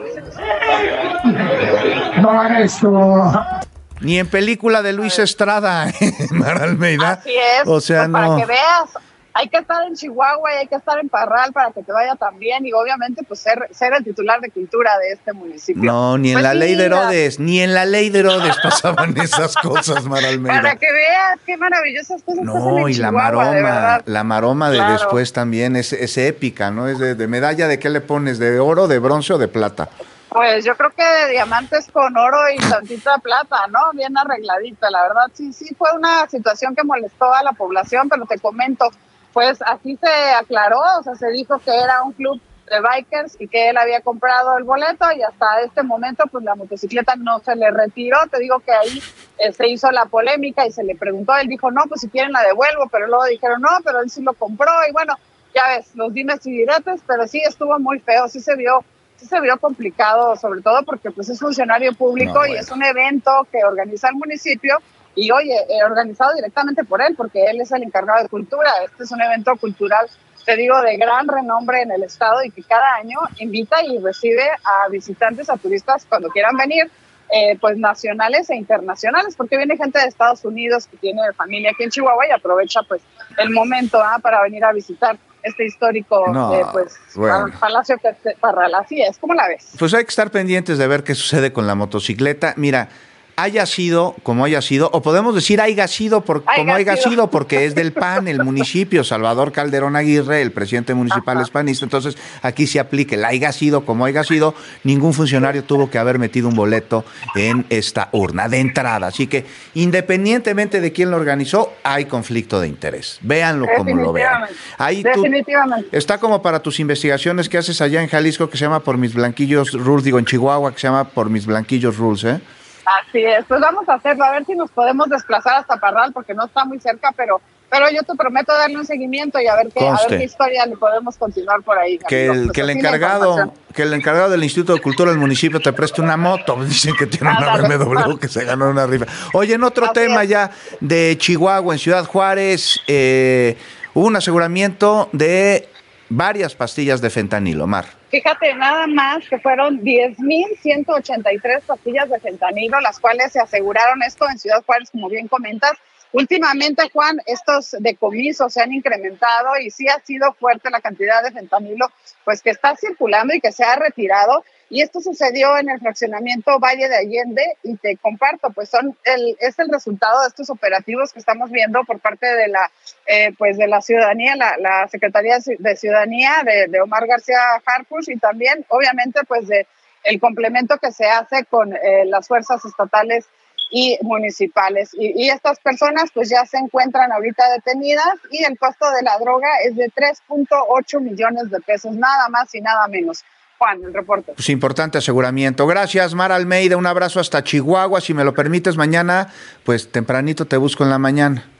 No hagan esto. Ni en película de Luis Estrada, Mar Almeida. Así es, o sea, pues para no. que veas, hay que estar en Chihuahua y hay que estar en Parral para que te vaya tan bien y obviamente pues ser, ser el titular de cultura de este municipio. No, ni en pues la sí, ley de Herodes, ni en la ley de Herodes pasaban esas cosas, Mar Almeida. Para que veas qué maravillosas cosas no, pasan en y Chihuahua, la maroma, de la maroma de claro. después también es, es épica, ¿no? Es de, de medalla, ¿de qué le pones? ¿De oro, de bronce o de plata? Pues yo creo que de diamantes con oro y tantita de plata, ¿no? Bien arregladita, la verdad. Sí, sí, fue una situación que molestó a la población, pero te comento, pues así se aclaró, o sea, se dijo que era un club de bikers y que él había comprado el boleto y hasta este momento, pues la motocicleta no se le retiró. Te digo que ahí eh, se hizo la polémica y se le preguntó, él dijo, no, pues si quieren la devuelvo, pero luego dijeron, no, pero él sí lo compró y bueno, ya ves, los dimes y diretes, pero sí estuvo muy feo, sí se vio sí se vio complicado, sobre todo porque pues es funcionario público no, bueno. y es un evento que organiza el municipio y oye, eh, organizado directamente por él, porque él es el encargado de cultura. Este es un evento cultural, te digo, de gran renombre en el estado y que cada año invita y recibe a visitantes, a turistas cuando quieran venir, eh, pues nacionales e internacionales, porque viene gente de Estados Unidos que tiene familia aquí en Chihuahua y aprovecha pues el momento ¿eh? para venir a visitar este histórico no, eh, pues bueno. Palacio Parral. Así es, ¿cómo la ves? Pues hay que estar pendientes de ver qué sucede con la motocicleta. Mira, haya sido como haya sido, o podemos decir haya sido por, haya como haya sido. sido, porque es del P A N, el municipio, Salvador Calderón Aguirre, el presidente municipal es panista, entonces aquí se aplica el haya sido como haya sido, ningún funcionario tuvo que haber metido un boleto en esta urna de entrada, así que independientemente de quién lo organizó, hay conflicto de interés, véanlo como lo vean. Ahí Definitivamente. Tú, está como para tus investigaciones que haces allá en Jalisco, que se llama Por Mis Blanquillos Rules, digo en Chihuahua, que se llama Por Mis Blanquillos Rules, ¿eh? Así es, pues vamos a hacerlo, a ver si nos podemos desplazar hasta Parral, porque no está muy cerca, pero pero yo te prometo darle un seguimiento y a ver qué, a ver qué historia le podemos continuar por ahí. Que el, pues que el encargado, que el encargado del Instituto de Cultura del municipio te preste una moto, dicen que tiene una B M W que se ganó una rifa. Oye, en otro Así tema es. ya de Chihuahua, en Ciudad Juárez, eh, hubo un aseguramiento de varias pastillas de fentanilo, Mar. Fíjate, nada más que fueron diez mil ciento ochenta y tres pastillas de fentanilo, las cuales se aseguraron esto en Ciudad Juárez, como bien comentas. Últimamente, Juan, estos decomisos se han incrementado y sí ha sido fuerte la cantidad de fentanilo pues que está circulando y que se ha retirado. Y esto sucedió en el fraccionamiento Valle de Allende y te comparto, pues son el, es el resultado de estos operativos que estamos viendo por parte de la eh, pues de la ciudadanía, la, la Secretaría de Ciudadanía de, de Omar García Harfuch y también obviamente pues de el complemento que se hace con eh, las fuerzas estatales y municipales. Y, y estas personas pues ya se encuentran ahorita detenidas y el costo de la droga es de tres punto ocho millones de pesos, nada más y nada menos. Juan, el reporte. Pues importante aseguramiento. Gracias, Mar Almeida. Un abrazo hasta Chihuahua. Si me lo permites, mañana, pues tempranito te busco en la mañana.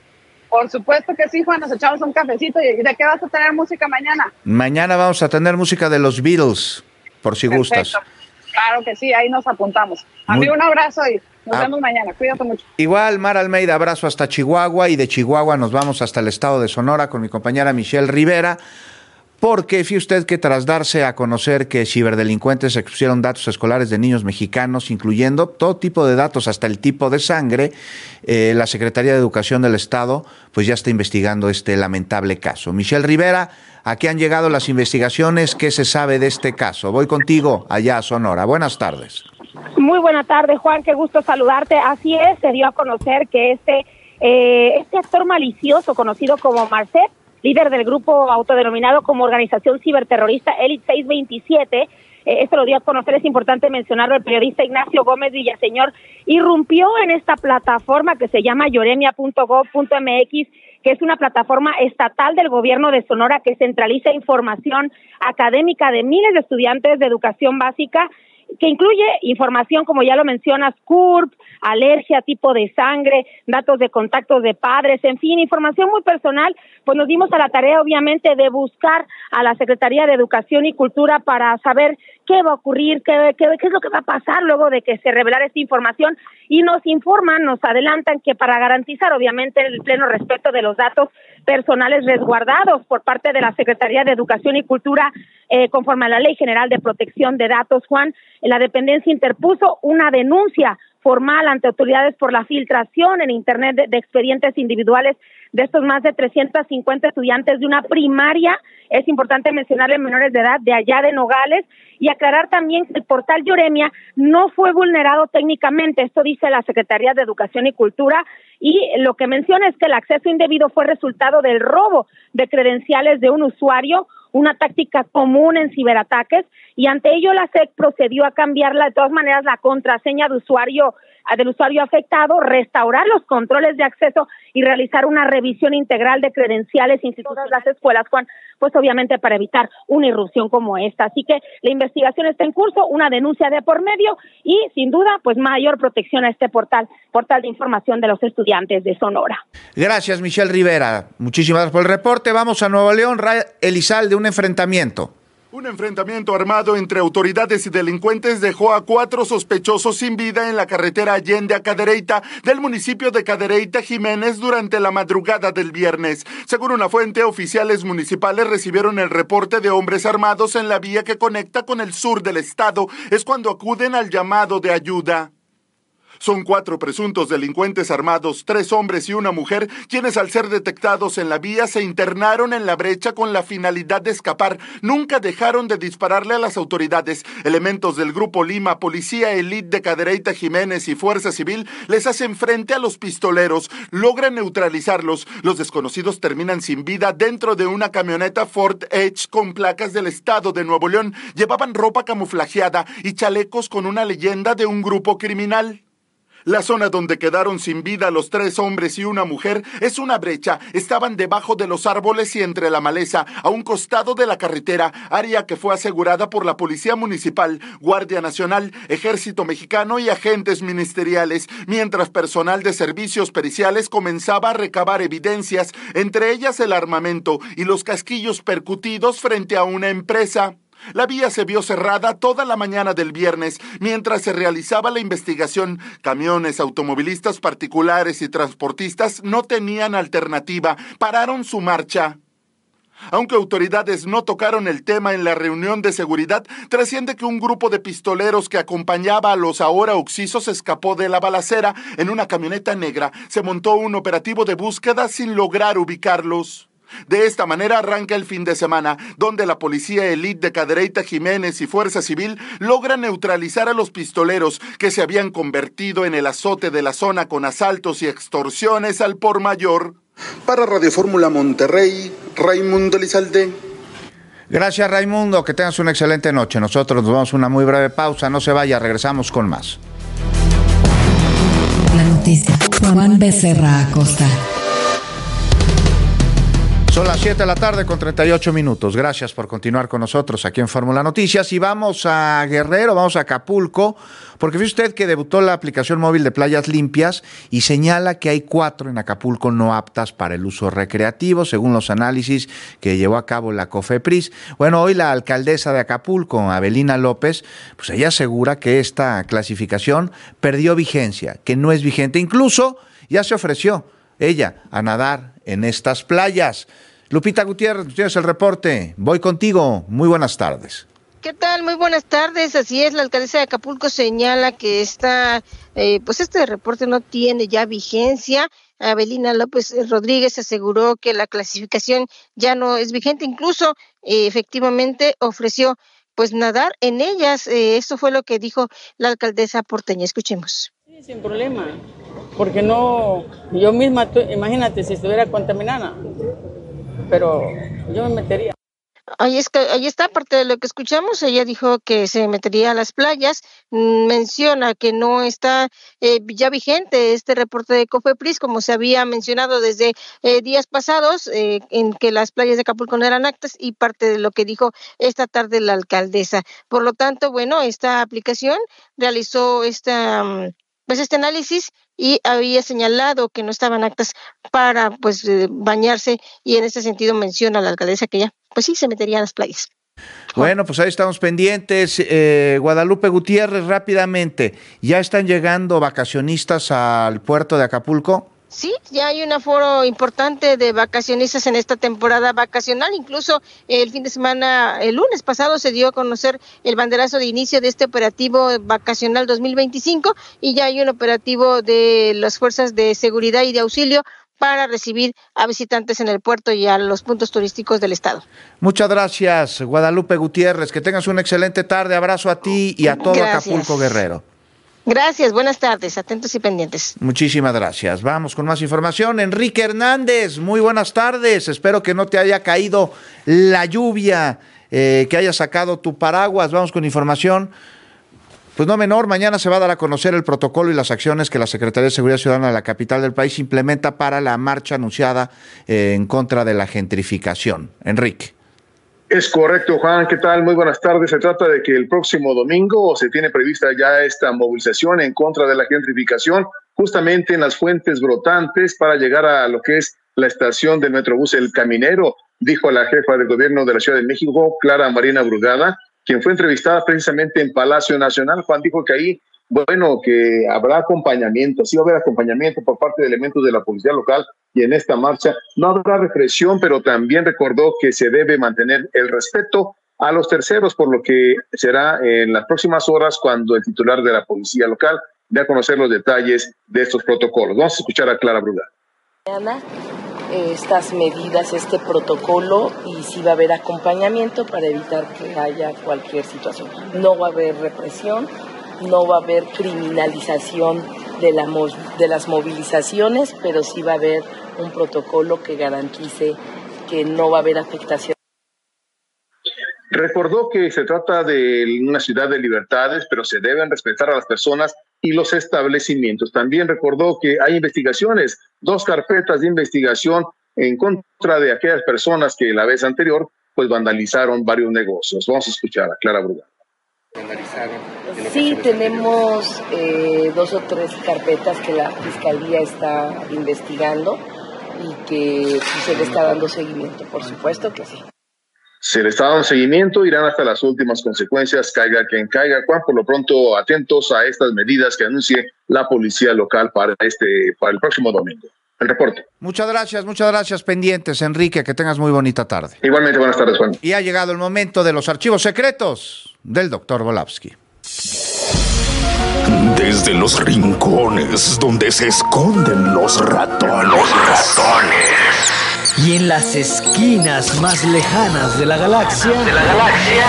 Por supuesto que sí, Juan, nos echamos un cafecito. ¿Y de qué vas a tener música mañana? Mañana vamos a tener música de los Beatles, por si Perfecto. gustas. Claro que sí, ahí nos apuntamos. Amigo, Muy... un abrazo y nos ah. vemos mañana. Cuídate mucho. Igual, Mar Almeida, abrazo hasta Chihuahua, y de Chihuahua nos vamos hasta el estado de Sonora con mi compañera Michelle Rivera, porque fíjese usted que tras darse a conocer que ciberdelincuentes expusieron datos escolares de niños mexicanos, incluyendo todo tipo de datos, hasta el tipo de sangre, eh, la Secretaría de Educación del Estado pues ya está investigando este lamentable caso. Michelle Rivera, ¿a qué han llegado las investigaciones? ¿Qué se sabe de este caso? Voy contigo allá a Sonora. Buenas tardes. Muy buena tarde, Juan, qué gusto saludarte. Así es, se dio a conocer que este, eh, este actor malicioso conocido como Marcet, líder del grupo autodenominado como organización ciberterrorista Elite seiscientos veintisiete, eh, esto lo dio a conocer, es importante mencionarlo, el periodista Ignacio Gómez Villaseñor, irrumpió en esta plataforma que se llama yoremia punto gov punto m x, que es una plataforma estatal del gobierno de Sonora que centraliza información académica de miles de estudiantes de educación básica, que incluye información, como ya lo mencionas, C U R P, alergia, tipo de sangre, datos de contactos de padres, en fin, información muy personal. Pues nos dimos a la tarea, obviamente, de buscar a la Secretaría de Educación y Cultura para saber qué va a ocurrir, qué, qué, qué es lo que va a pasar luego de que se revelara esta información, y nos informan, nos adelantan que para garantizar, obviamente, el pleno respeto de los datos personales resguardados por parte de la Secretaría de Educación y Cultura, eh, conforme a la Ley General de Protección de Datos, Juan, la dependencia interpuso una denuncia formal ante autoridades por la filtración en Internet de, de expedientes individuales de estos más de trescientos cincuenta estudiantes de una primaria. Es importante mencionarle menores de edad de allá de Nogales, y aclarar también que el portal Yoremia no fue vulnerado técnicamente, esto dice la Secretaría de Educación y Cultura, y lo que menciona es que el acceso indebido fue resultado del robo de credenciales de un usuario, una táctica común en ciberataques, y ante ello la S E C procedió a cambiarla de todas maneras la contraseña de usuario del usuario afectado, restaurar los controles de acceso y realizar una revisión integral de credenciales en todas las escuelas, Juan, pues obviamente para evitar una irrupción como esta. Así que la investigación está en curso, una denuncia de por medio y, sin duda, pues mayor protección a este portal, portal de información de los estudiantes de Sonora. Gracias, Michelle Rivera. Muchísimas gracias por el reporte. Vamos a Nuevo León. Ray Elizalde, un enfrentamiento. Un enfrentamiento armado entre autoridades y delincuentes dejó a cuatro sospechosos sin vida en la carretera Allende a Cadereyta del municipio de Cadereyta, Jiménez, durante la madrugada del viernes. Según una fuente, oficiales municipales recibieron el reporte de hombres armados en la vía que conecta con el sur del estado. Es cuando acuden al llamado de ayuda. Son cuatro presuntos delincuentes armados, tres hombres y una mujer, quienes al ser detectados en la vía se internaron en la brecha con la finalidad de escapar. Nunca dejaron de dispararle a las autoridades. Elementos del Grupo Lima, Policía Elite de Cadereyta, Jiménez y Fuerza Civil les hacen frente a los pistoleros. Logran neutralizarlos. Los desconocidos terminan sin vida dentro de una camioneta Ford Edge con placas del estado de Nuevo León. Llevaban ropa camuflajeada y chalecos con una leyenda de un grupo criminal. La zona donde quedaron sin vida los tres hombres y una mujer es una brecha. Estaban debajo de los árboles y entre la maleza, a un costado de la carretera, área que fue asegurada por la Policía Municipal, Guardia Nacional, Ejército Mexicano y agentes ministeriales, mientras personal de servicios periciales comenzaba a recabar evidencias, entre ellas el armamento y los casquillos percutidos frente a una empresa. La vía se vio cerrada toda la mañana del viernes mientras se realizaba la investigación. Camiones, automovilistas particulares y transportistas no tenían alternativa, pararon su marcha. Aunque autoridades no tocaron el tema en la reunión de seguridad, trasciende que un grupo de pistoleros que acompañaba a los ahora occisos escapó de la balacera en una camioneta negra. Se montó un operativo de búsqueda sin lograr ubicarlos. De esta manera arranca el fin de semana, donde la Policía Elite de Cadereyta, Jiménez y Fuerza Civil logra neutralizar a los pistoleros que se habían convertido en el azote de la zona con asaltos y extorsiones al por mayor. Para Radio Fórmula Monterrey, Raimundo Elizalde. Gracias, Raimundo, que tengas una excelente noche. Nosotros nos vamos a una muy breve pausa, no se vaya, regresamos con más. La noticia. Juan Becerra Acosta. Son las siete de la tarde con treinta y ocho minutos. Gracias por continuar con nosotros aquí en Fórmula Noticias. Y vamos a Guerrero, vamos a Acapulco, porque fíjese usted que debutó la aplicación móvil de Playas Limpias y señala que hay cuatro en Acapulco no aptas para el uso recreativo, según los análisis que llevó a cabo la COFEPRIS. Bueno, hoy la alcaldesa de Acapulco, Avelina López, pues ella asegura que esta clasificación perdió vigencia, que no es vigente. Incluso ya se ofreció ella a nadar en estas playas. Lupita Gutiérrez, tienes el reporte. Voy contigo. Muy buenas tardes. ¿Qué tal? Muy buenas tardes. Así es, la alcaldesa de Acapulco señala que esta, eh, pues este reporte no tiene ya vigencia. Avelina López Rodríguez aseguró que la clasificación ya no es vigente. Incluso, eh, efectivamente, ofreció pues nadar en ellas. Eh, esto fue lo que dijo la alcaldesa porteña. Escuchemos. Sí, sin problema. Porque no, yo misma, tú, imagínate si estuviera contaminada, pero yo me metería. Ahí, es que, ahí está parte de lo que escuchamos. Ella dijo que se metería a las playas. Menciona que no está eh, ya vigente este reporte de COFEPRIS, como se había mencionado desde eh, días pasados, eh, en que las playas de Acapulco no eran aptas, y parte de lo que dijo esta tarde la alcaldesa. Por lo tanto, bueno, esta aplicación realizó esta... pues este análisis y había señalado que no estaban aptas para pues eh, bañarse, y en ese sentido menciona la alcaldesa que ya pues sí se metería a las playas. Bueno, pues ahí estamos pendientes. eh, Guadalupe Gutiérrez, rápidamente, ¿ya están llegando vacacionistas al puerto de Acapulco? Sí, ya hay un aforo importante de vacacionistas en esta temporada vacacional. Incluso el fin de semana, el lunes pasado, se dio a conocer el banderazo de inicio de este operativo vacacional dos mil veinticinco, y ya hay un operativo de las fuerzas de seguridad y de auxilio para recibir a visitantes en el puerto y a los puntos turísticos del estado. Muchas gracias, Guadalupe Gutiérrez. Que tengas una excelente tarde. Abrazo a ti y a todo gracias. Acapulco Guerrero. Gracias, buenas tardes, atentos y pendientes. Muchísimas gracias. Vamos con más información. Enrique Hernández, muy buenas tardes. Espero que no te haya caído la lluvia, eh, que hayas sacado tu paraguas. Vamos con información. Pues no menor, mañana se va a dar a conocer el protocolo y las acciones que la Secretaría de Seguridad Ciudadana de la capital del país implementa para la marcha anunciada eh, en contra de la gentrificación. Enrique. Es correcto, Juan. ¿Qué tal? Muy buenas tardes. Se trata de que el próximo domingo se tiene prevista ya esta movilización en contra de la gentrificación, justamente en las fuentes brotantes para llegar a lo que es la estación del Metrobús El Caminero, dijo la jefa de gobierno de la Ciudad de México, Clara Marina Brugada, quien fue entrevistada precisamente en Palacio Nacional. Juan dijo que ahí, bueno, que habrá acompañamiento, sí va a haber acompañamiento por parte de elementos de la policía local, y en esta marcha no habrá represión, pero también recordó que se debe mantener el respeto a los terceros, por lo que será en las próximas horas cuando el titular de la policía local dé a conocer los detalles de estos protocolos. Vamos a escuchar a Clara Brugada. Mañana estas medidas, este protocolo, y sí va a haber acompañamiento para evitar que haya cualquier situación. No va a haber represión, no va a haber criminalización de, la, de las movilizaciones, pero sí va a haber un protocolo que garantice que no va a haber afectación. Recordó que se trata de una ciudad de libertades, pero se deben respetar a las personas y los establecimientos. También recordó que hay investigaciones, dos carpetas de investigación en contra de aquellas personas que la vez anterior pues vandalizaron varios negocios. Vamos a escuchar a Clara Brugada. Sí, tenemos eh, dos o tres carpetas que la Fiscalía está investigando y que pues, se le está dando seguimiento, por supuesto que sí. Se le está dando seguimiento, irán hasta las últimas consecuencias, caiga quien caiga. Juan, por lo pronto atentos a estas medidas que anuncie la policía local para este para el próximo domingo. El reporte. Muchas gracias, muchas gracias, pendientes, Enrique, que tengas muy bonita tarde. Igualmente, buenas tardes, Juan. Y ha llegado el momento de los archivos secretos del doctor Volavsky. Desde los rincones donde se esconden los ratones. Los ratones. Y en las esquinas más lejanas de la galaxia. De la galaxia.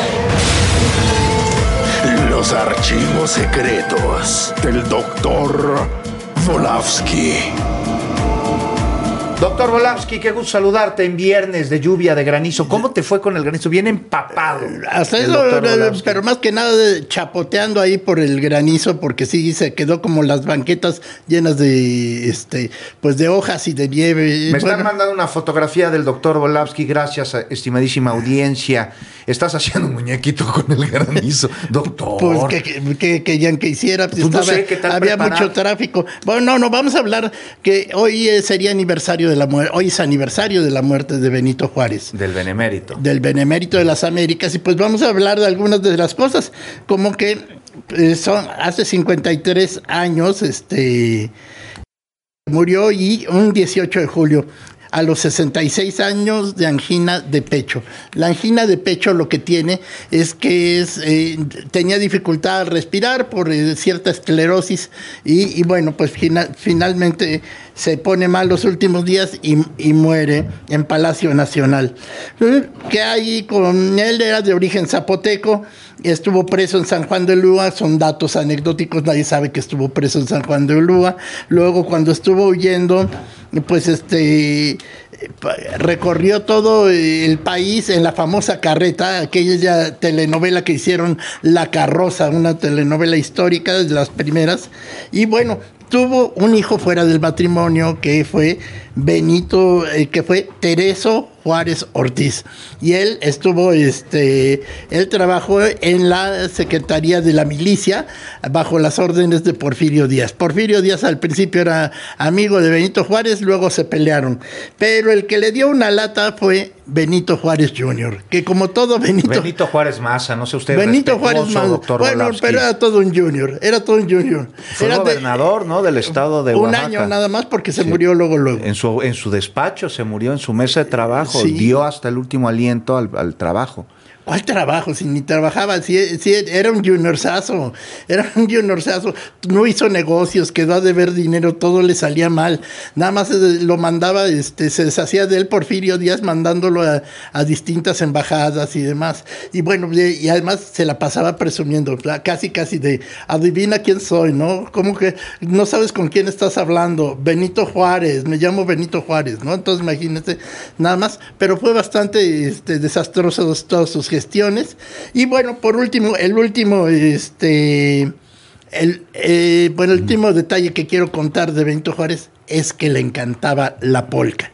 Los archivos secretos del doctor Volavsky. Doctor Volavsky, qué gusto saludarte en viernes de lluvia, de granizo. ¿Cómo te fue con el granizo? Bien empapado. Hasta eso, pero más que nada chapoteando ahí por el granizo, porque sí se quedó como las banquetas llenas de este, pues de hojas y de nieve. Me bueno. están mandando una fotografía del doctor Volavsky, gracias, estimadísima audiencia. Estás haciendo un muñequito con el granizo, doctor. Pues que, que, que, que ya que hiciera, pues pues estaba, no sé, ¿qué tal había preparar? Mucho tráfico. Bueno, no, no, vamos a hablar que hoy sería aniversario de la muerte, hoy es aniversario de la muerte de Benito Juárez. Del Benemérito. Del Benemérito de las Américas, y pues vamos a hablar de algunas de las cosas, como que eh, son hace cincuenta y tres años, este, murió y un dieciocho de julio. A los sesenta y seis años de angina de pecho. La angina de pecho lo que tiene es que es, eh, tenía dificultad al respirar por eh, cierta esclerosis y, y bueno, pues fina, finalmente se pone mal los últimos días y, y muere en Palacio Nacional. ¿Qué hay con él? Era de origen zapoteco, estuvo preso en San Juan de Ulúa, son datos anecdóticos, nadie sabe que estuvo preso en San Juan de Ulúa. Luego cuando estuvo huyendo, pues este recorrió todo el país en la famosa carreta, aquella telenovela que hicieron La Carroza, una telenovela histórica de las primeras, y bueno, tuvo un hijo fuera del matrimonio que fue Benito, eh, que fue Tereso Juárez Ortiz, y él estuvo, este, él trabajó en la Secretaría de la Milicia bajo las órdenes de Porfirio Díaz. Porfirio Díaz al principio era amigo de Benito Juárez, luego se pelearon, pero el que le dio una lata fue Benito Juárez junior, que como todo Benito... Benito Juárez Maza, no sé usted. Benito Juárez Maza, doctor bueno, Volavsky. Pero era todo un junior, era todo un junior. Fue era gobernador, de, ¿no? Del estado de un Oaxaca. Un año nada más porque se sí. murió luego, luego. En su, en su despacho se murió, en su mesa de trabajo, sí. dio hasta el último aliento al, al trabajo. ¿Cuál trabajo? Si ni trabajaba, si, si era un juniorzazo, era un juniorzazo, no hizo negocios, quedó a deber dinero, todo le salía mal, nada más lo mandaba, este, se deshacía de él Porfirio Díaz mandándolo a, a distintas embajadas y demás, y bueno, y además se la pasaba presumiendo, casi casi de, adivina quién soy, ¿no? Como que no sabes con quién estás hablando, Benito Juárez, me llamo Benito Juárez, ¿no? Entonces imagínate, nada más, pero fue bastante este, desastroso todos sus gestiones. Y bueno, por último, el último, este, el, eh, bueno, el último detalle que quiero contar de Benito Juárez es que le encantaba la polca.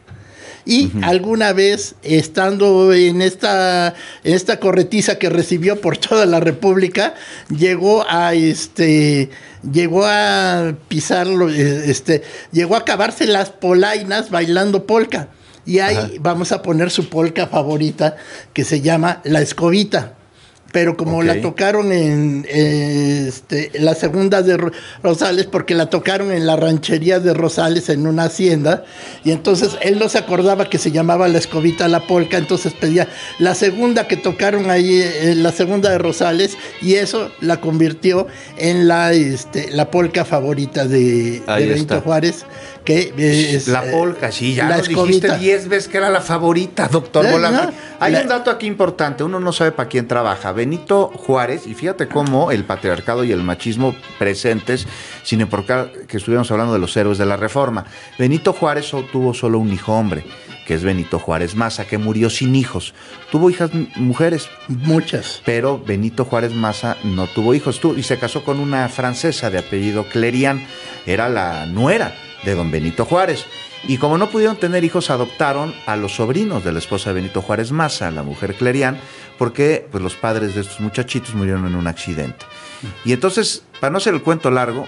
Y uh-huh. alguna vez, estando en esta, en esta corretiza que recibió por toda la República, llegó a este, llegó a pisarlo, este, llegó a acabarse las polainas bailando polca. Y ahí Ajá. vamos a poner su polca favorita, que se llama La Escobita. Pero como okay. la tocaron en eh, este, la segunda de Rosales, porque la tocaron en la ranchería de Rosales, en una hacienda, y entonces él no se acordaba que se llamaba La Escobita la polca, entonces pedía la segunda que tocaron ahí, eh, la segunda de Rosales, y eso la convirtió en la, este, la polca favorita de, de Benito Juárez. Que es, la polca, sí, ya nos dijiste diez veces que era la favorita, doctor ¿Eh? Volavsky. No, Hay la... un dato aquí importante, uno no sabe para quién trabaja. Benito Juárez, y fíjate cómo el patriarcado y el machismo presentes, sin importar que estuviéramos hablando de los héroes de la Reforma. Benito Juárez tuvo solo un hijo hombre, que es Benito Juárez Maza, que murió sin hijos. Tuvo hijas mujeres. Muchas. Pero Benito Juárez Maza no tuvo hijos. Y se casó con una francesa de apellido Clerian, era la nuera de don Benito Juárez. Y como no pudieron tener hijos, adoptaron a los sobrinos de la esposa de Benito Juárez Maza, la mujer Clerian, porque pues, los padres de estos muchachitos murieron en un accidente. Y entonces, para no hacer el cuento largo,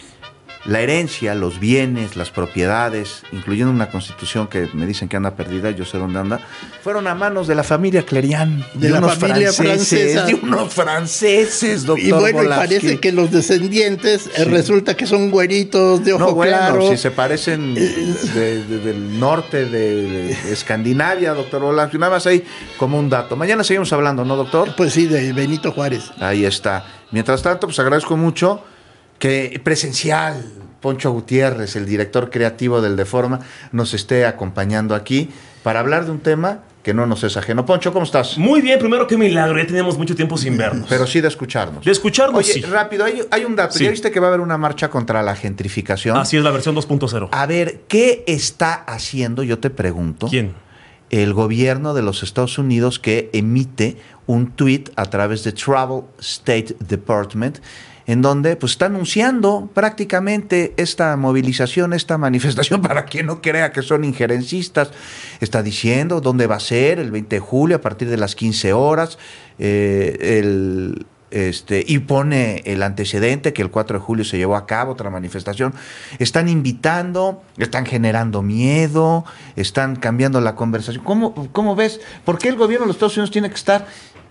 la herencia, los bienes, las propiedades, incluyendo una constitución que me dicen que anda perdida, yo sé dónde anda, fueron a manos de la familia Clerian, de, de la unos familia franceses, francesa. De unos franceses, doctor Y bueno, Volavsky. Y parece que los descendientes sí. eh, resulta que son güeritos de ojo no, bueno, claro. si se parecen de, de, del norte de, de Escandinavia, doctor Volavsky, nada más ahí como un dato. Mañana seguimos hablando, ¿no, doctor? Pues sí, de Benito Juárez. Ahí está. Mientras tanto, pues agradezco mucho que presencial Poncho Gutiérrez, el director creativo del Deforma, nos esté acompañando aquí para hablar de un tema que no nos es ajeno. Poncho, ¿cómo estás? Muy bien, primero qué milagro, ya teníamos mucho tiempo sin vernos. Pero sí de escucharnos. De escucharnos, Oye, sí. rápido, hay, hay un dato. Sí. ¿Ya viste que va a haber una marcha contra la gentrificación? Así es, la versión dos punto cero. A ver, ¿qué está haciendo, yo te pregunto? ¿Quién? El gobierno de los Estados Unidos, que emite un tweet a través de Travel State Department, en donde pues está anunciando prácticamente esta movilización, esta manifestación, para quien no crea que son injerencistas. Está diciendo dónde va a ser el veinte de julio a partir de las quince horas, eh, el, este, y pone el antecedente que el cuatro de julio se llevó a cabo otra manifestación. Están invitando, están generando miedo, están cambiando la conversación. ¿Cómo, cómo ves? ¿Por qué el gobierno de los Estados Unidos tiene que estar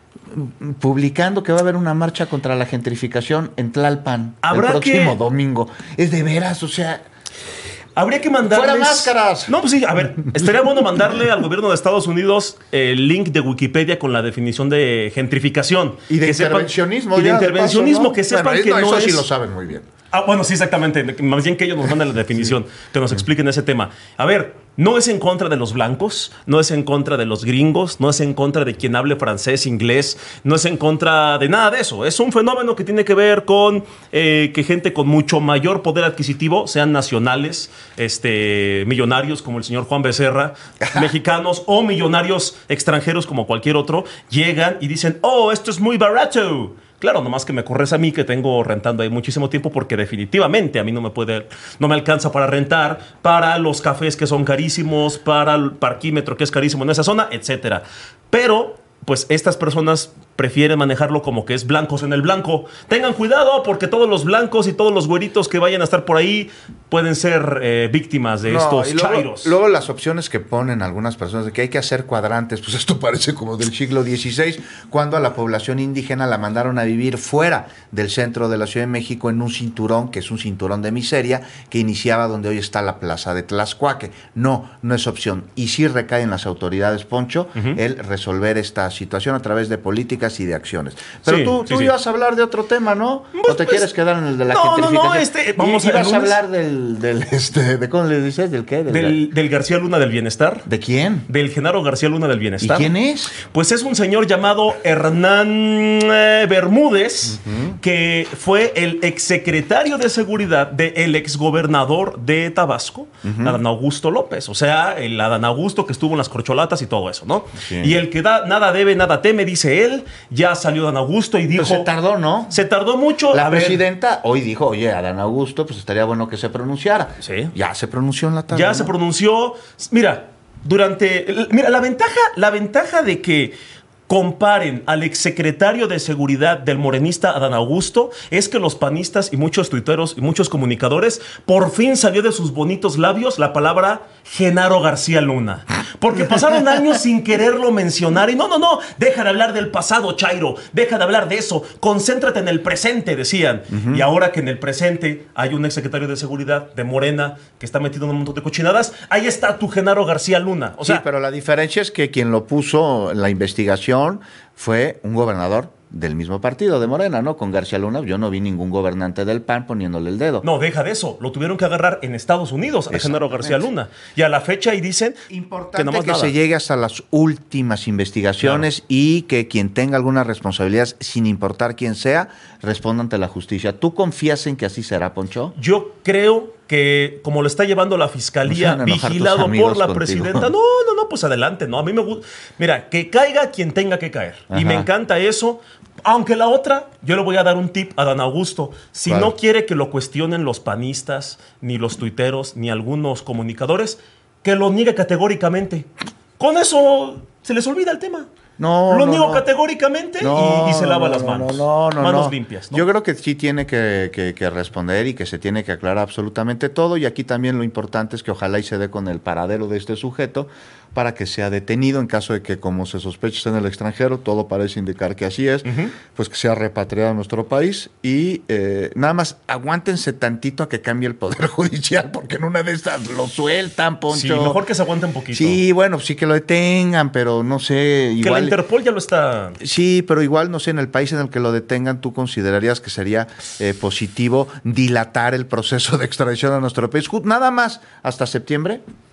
publicando que va a haber una marcha contra la gentrificación en Tlalpan el próximo que... domingo? Es de veras, o sea... Habría que mandarles... ¡Fuera máscaras! No, pues sí, a ver, estaría bueno mandarle al gobierno de Estados Unidos el link de Wikipedia con la definición de gentrificación. Y de que intervencionismo. Sepan, y de ya, intervencionismo, de paso, ¿no? que sepan bueno, que no, no eso es... sí lo saben muy bien. Ah, bueno, sí, exactamente. Más bien que ellos nos manden la definición, que nos expliquen ese tema. A ver, no es en contra de los blancos, no es en contra de los gringos, no es en contra de quien hable francés, inglés, no es en contra de nada de eso. Es un fenómeno que tiene que ver con eh, que gente con mucho mayor poder adquisitivo, sean nacionales, este, millonarios como el señor Juan Becerra, mexicanos o millonarios extranjeros como cualquier otro, llegan y dicen, oh, esto es muy barato. Claro, nomás que me corres a mí, que tengo rentando ahí muchísimo tiempo, porque definitivamente a mí no me puede, no me alcanza para rentar, para los cafés que son carísimos, para el parquímetro que es carísimo en esa zona, etcétera. Pero, pues estas personas prefieren manejarlo como que es blancos en el blanco. Tengan cuidado, porque todos los blancos y todos los güeritos que vayan a estar por ahí pueden ser eh, víctimas de no, estos y luego, chairos. Luego las opciones que ponen algunas personas de que hay que hacer cuadrantes, pues esto parece como del siglo dieciséis, cuando a la población indígena la mandaron a vivir fuera del centro de la Ciudad de México en un cinturón, que es un cinturón de miseria, que iniciaba donde hoy está la plaza de Tlaxcuaque. No, no es opción. Y sí recae en las autoridades, Poncho, uh-huh. el resolver esta situación a través de políticas y de acciones. Pero sí, tú, tú sí, ibas sí. a hablar de otro tema, ¿no? Pues, ¿O te pues, quieres quedar en el de la no, gentrificación? No, no, este, vamos y, a ibas a hablar del, del este, de ¿cómo le dices? ¿Del qué? Del, del, del García Luna del Bienestar. ¿De quién? Del Genaro García Luna del Bienestar. ¿Y quién es? Pues es un señor llamado Hernán eh, Bermúdez, uh-huh. que fue el exsecretario de Seguridad del exgobernador de Tabasco, uh-huh. Adán Augusto López. O sea, el Adán Augusto que estuvo en las corcholatas y todo eso, ¿no? Sí. Y el que da nada debe, nada teme, dice él. Ya salió Adán Augusto y dijo... Pero se tardó, ¿no? Se tardó mucho. La presidenta hoy dijo, oye, Adán Augusto, pues estaría bueno que se pronunciara. Sí. Ya se pronunció en la tarde. Ya ¿no? se pronunció. Mira, durante... Mira, la ventaja, la ventaja de que comparen al exsecretario de Seguridad del morenista Adán Augusto es que los panistas y muchos tuiteros y muchos comunicadores por fin salió de sus bonitos labios la palabra Genaro García Luna. Porque pasaron años sin quererlo mencionar y no, no, no, deja de hablar del pasado, Chairo, deja de hablar de eso, concéntrate en el presente, decían. Uh-huh. Y ahora que en el presente hay un exsecretario de Seguridad de Morena que está metido en un montón de cochinadas, ahí está tu Genaro García Luna. O sea, sí, pero la diferencia es que quien lo puso en la investigación fue un gobernador del mismo partido, de Morena, ¿no? Con García Luna, yo no vi ningún gobernante del P A N poniéndole el dedo. No, deja de eso. Lo tuvieron que agarrar en Estados Unidos a Genaro García Luna. Y a la fecha ahí dicen Importante que, nomás que nada. se llegue hasta las últimas investigaciones, claro. Y que quien tenga alguna responsabilidad, sin importar quién sea, responda ante la justicia. ¿Tú confías en que así será, Poncho? Yo creo que como lo está llevando la fiscalía, no vigilado por la contigo. presidenta, no, no, no, pues adelante, no, a mí me gusta, mira, que caiga quien tenga que caer. Ajá. Y me encanta eso, aunque la otra, yo le voy a dar un tip a Dan Augusto, si ¿Cuál? no quiere que lo cuestionen los panistas, ni los tuiteros, ni algunos comunicadores, que lo niegue categóricamente. Con eso se les olvida el tema. No, lo no, niego no. categóricamente no, y, y se lava no, las manos. No, no, no, manos no. limpias. ¿no? Yo creo que sí tiene que, que, que responder y que se tiene que aclarar absolutamente todo. Y aquí también lo importante es que ojalá y se dé con el paradero de este sujeto para que sea detenido en caso de que, como se sospecha, esté en el extranjero, todo parece indicar que así es, uh-huh. pues que sea repatriado a nuestro país y eh, nada más aguántense tantito a que cambie el Poder Judicial, porque en una de estas lo sueltan, Poncho. Sí, mejor que se aguante un poquito. Sí, bueno, sí que lo detengan, pero no sé, igual... Que la Interpol ya lo está... Sí, pero igual, no sé, en el país en el que lo detengan, ¿tú considerarías que sería eh, positivo dilatar el proceso de extradición a nuestro país? Nada más hasta septiembre.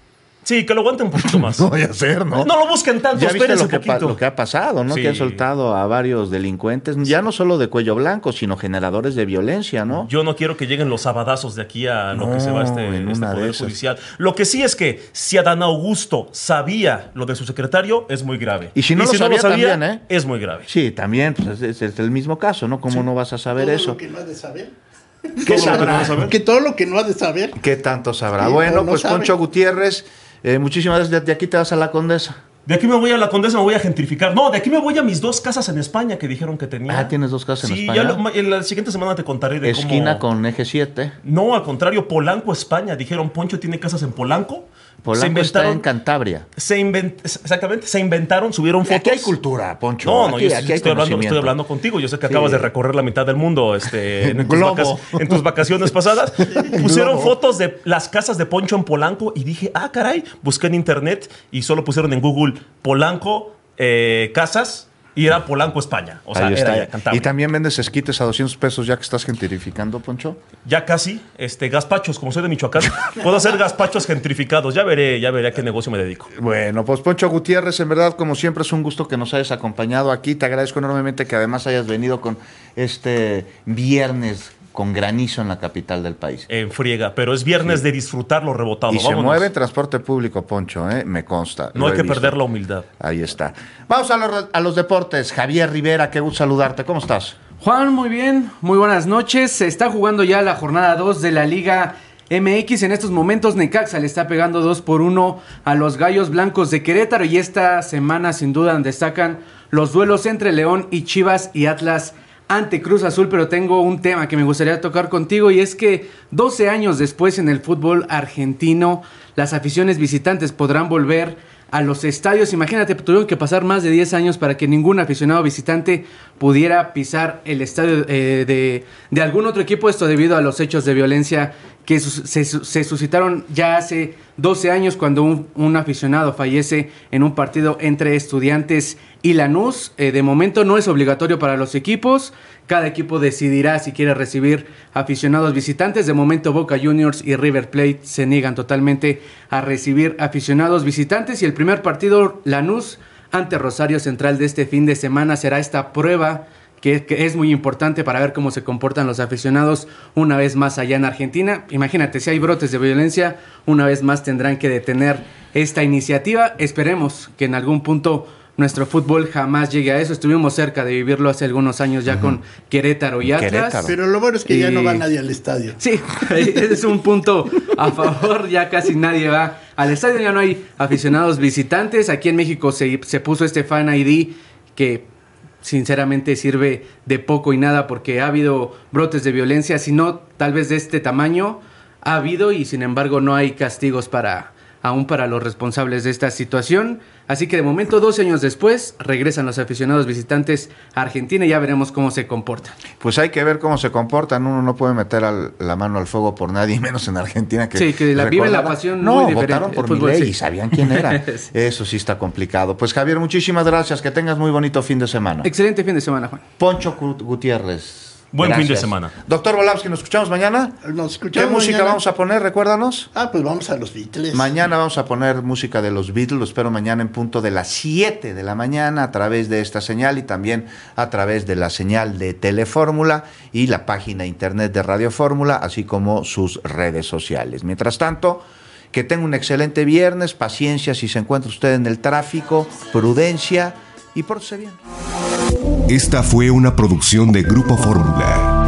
Sí, que lo aguante un poquito más. No voy a hacer, ¿no? No lo busquen tanto, ya viste espérense lo que, un poquito. lo que ha pasado, ¿no? Sí. Que han soltado a varios delincuentes, ya no solo de cuello blanco, sino generadores de violencia, ¿no? Yo no quiero que lleguen los sabadazos de aquí a lo No, que se va este, en este una de Poder esas. Judicial. Lo que sí es que si Adán Augusto sabía lo de su secretario, es muy grave. Y si no, lo, sabía, también, ¿eh? Es muy grave. Sí, también, pues es, es el mismo caso, ¿no? ¿Cómo Sí. no vas a saber Todo eso? lo que no ha de saber. ¿Qué sabrá? Que todo lo que no ha de saber. ¿Qué tanto sabrá? Sí, bueno, o no pues sabe. Poncho Gutiérrez, eh, muchísimas gracias. De aquí te vas a la Condesa. De aquí me voy a la Condesa, me voy a gentrificar. No, de aquí me voy a mis dos casas en España que dijeron que tenía. Ah, ¿tienes dos casas en Sí, España? ya lo- en la siguiente semana te contaré de Esquina cómo... con eje siete. No, al contrario, Polanco, España. Dijeron, Poncho tiene casas en Polanco. Polanco está en Cantabria. Se invent, exactamente, se inventaron, subieron fotos. Aquí hay cultura, Poncho. No, no, aquí, yo aquí hay estoy, hablando, conocimiento. estoy hablando contigo. Yo sé que Sí. acabas de recorrer la mitad del mundo este, en, tus Globo. vacas- en tus vacaciones pasadas. Pusieron Globo. fotos de las casas de Poncho en Polanco y dije, ah, caray, busqué en internet y solo pusieron en Google Polanco, eh, casas, y era Polanco, España. O sea, Ahí era está. ya Cantabria. Y también vendes esquites a doscientos pesos ya que estás gentrificando, Poncho. Ya casi, este, gazpachos, como soy de Michoacán, puedo hacer gazpachos gentrificados. Ya veré, ya veré a qué negocio me dedico. Bueno, pues Poncho Gutiérrez, en verdad, como siempre, es un gusto que nos hayas acompañado aquí. Te agradezco enormemente que además hayas venido con este viernes con granizo en la capital del país. En friega, pero es viernes Sí. de disfrutar lo rebotado. Y se Vámonos. mueve en transporte público, Poncho, ¿eh? Me consta. No Lo hay he que visto. perder la humildad. Ahí está. Vamos a los, a los deportes. Javier Rivera, qué gusto saludarte. ¿Cómo estás? Juan, muy bien, muy buenas noches. Se está jugando ya la jornada dos de la Liga M X. En estos momentos Necaxa le está pegando dos por uno a los Gallos Blancos de Querétaro. Y esta semana sin duda destacan los duelos entre León y Chivas y Atlas ante Cruz Azul. Pero tengo un tema que me gustaría tocar contigo, y es que doce años después en el fútbol argentino las aficiones visitantes podrán volver a los estadios. Imagínate, tuvieron que pasar más de diez años para que ningún aficionado visitante pudiera pisar el estadio eh, de, de algún otro equipo. Esto debido a los hechos de violencia que sus- se, se suscitaron ya hace doce años cuando un, un aficionado fallece en un partido entre Estudiantes y Lanús. Eh, de momento no es obligatorio para los equipos. Cada equipo decidirá si quiere recibir aficionados visitantes. De momento Boca Juniors y River Plate se niegan totalmente a recibir aficionados visitantes. Y el primer partido, Lanús ante Rosario Central, de este fin de semana, será esta prueba que, que es muy importante para ver cómo se comportan los aficionados una vez más allá en Argentina. Imagínate, si hay brotes de violencia, una vez más tendrán que detener esta iniciativa. Esperemos que en algún punto nuestro fútbol jamás llegue a eso. Estuvimos cerca de vivirlo hace algunos años ya uh-huh. con Querétaro y Atlas. Querétaro. Pero lo bueno es que y... ya no va nadie al estadio. Sí, ese es un punto a favor. Ya casi nadie va al estadio, ya no hay aficionados visitantes. Aquí en México se, se puso este Fan I D que sinceramente sirve de poco y nada, porque ha habido brotes de violencia, si no tal vez de este tamaño, ha habido, y sin embargo no hay castigos para aún para los responsables de esta situación. Así que de momento, doce años después, regresan los aficionados visitantes a Argentina y ya veremos cómo se comportan. Pues hay que ver cómo se comportan. Uno no puede meter al, la mano al fuego por nadie, menos en Argentina. Que sí, que la viven la pasión no, muy diferente. Votaron por fútbol, Milei sí. y sabían quién era. Eso sí está complicado. Pues Javier, muchísimas gracias. Que tengas muy bonito fin de semana. Excelente fin de semana, Juan. Poncho Gutiérrez. Buen Gracias. fin de semana. Doctor Volavsky, ¿nos escuchamos mañana? Nos escuchamos ¿Qué música mañana. vamos a poner? Recuérdanos. Ah, pues vamos a los Beatles. Mañana vamos a poner música de los Beatles. Lo espero mañana en punto de las siete de la mañana a través de esta señal y también a través de la señal de Telefórmula y la página internet de Radio Fórmula, así como sus redes sociales. Mientras tanto, que tenga un excelente viernes. Paciencia si se encuentra usted en el tráfico. Prudencia y pórtese bien. Esta fue una producción de Grupo Fórmula.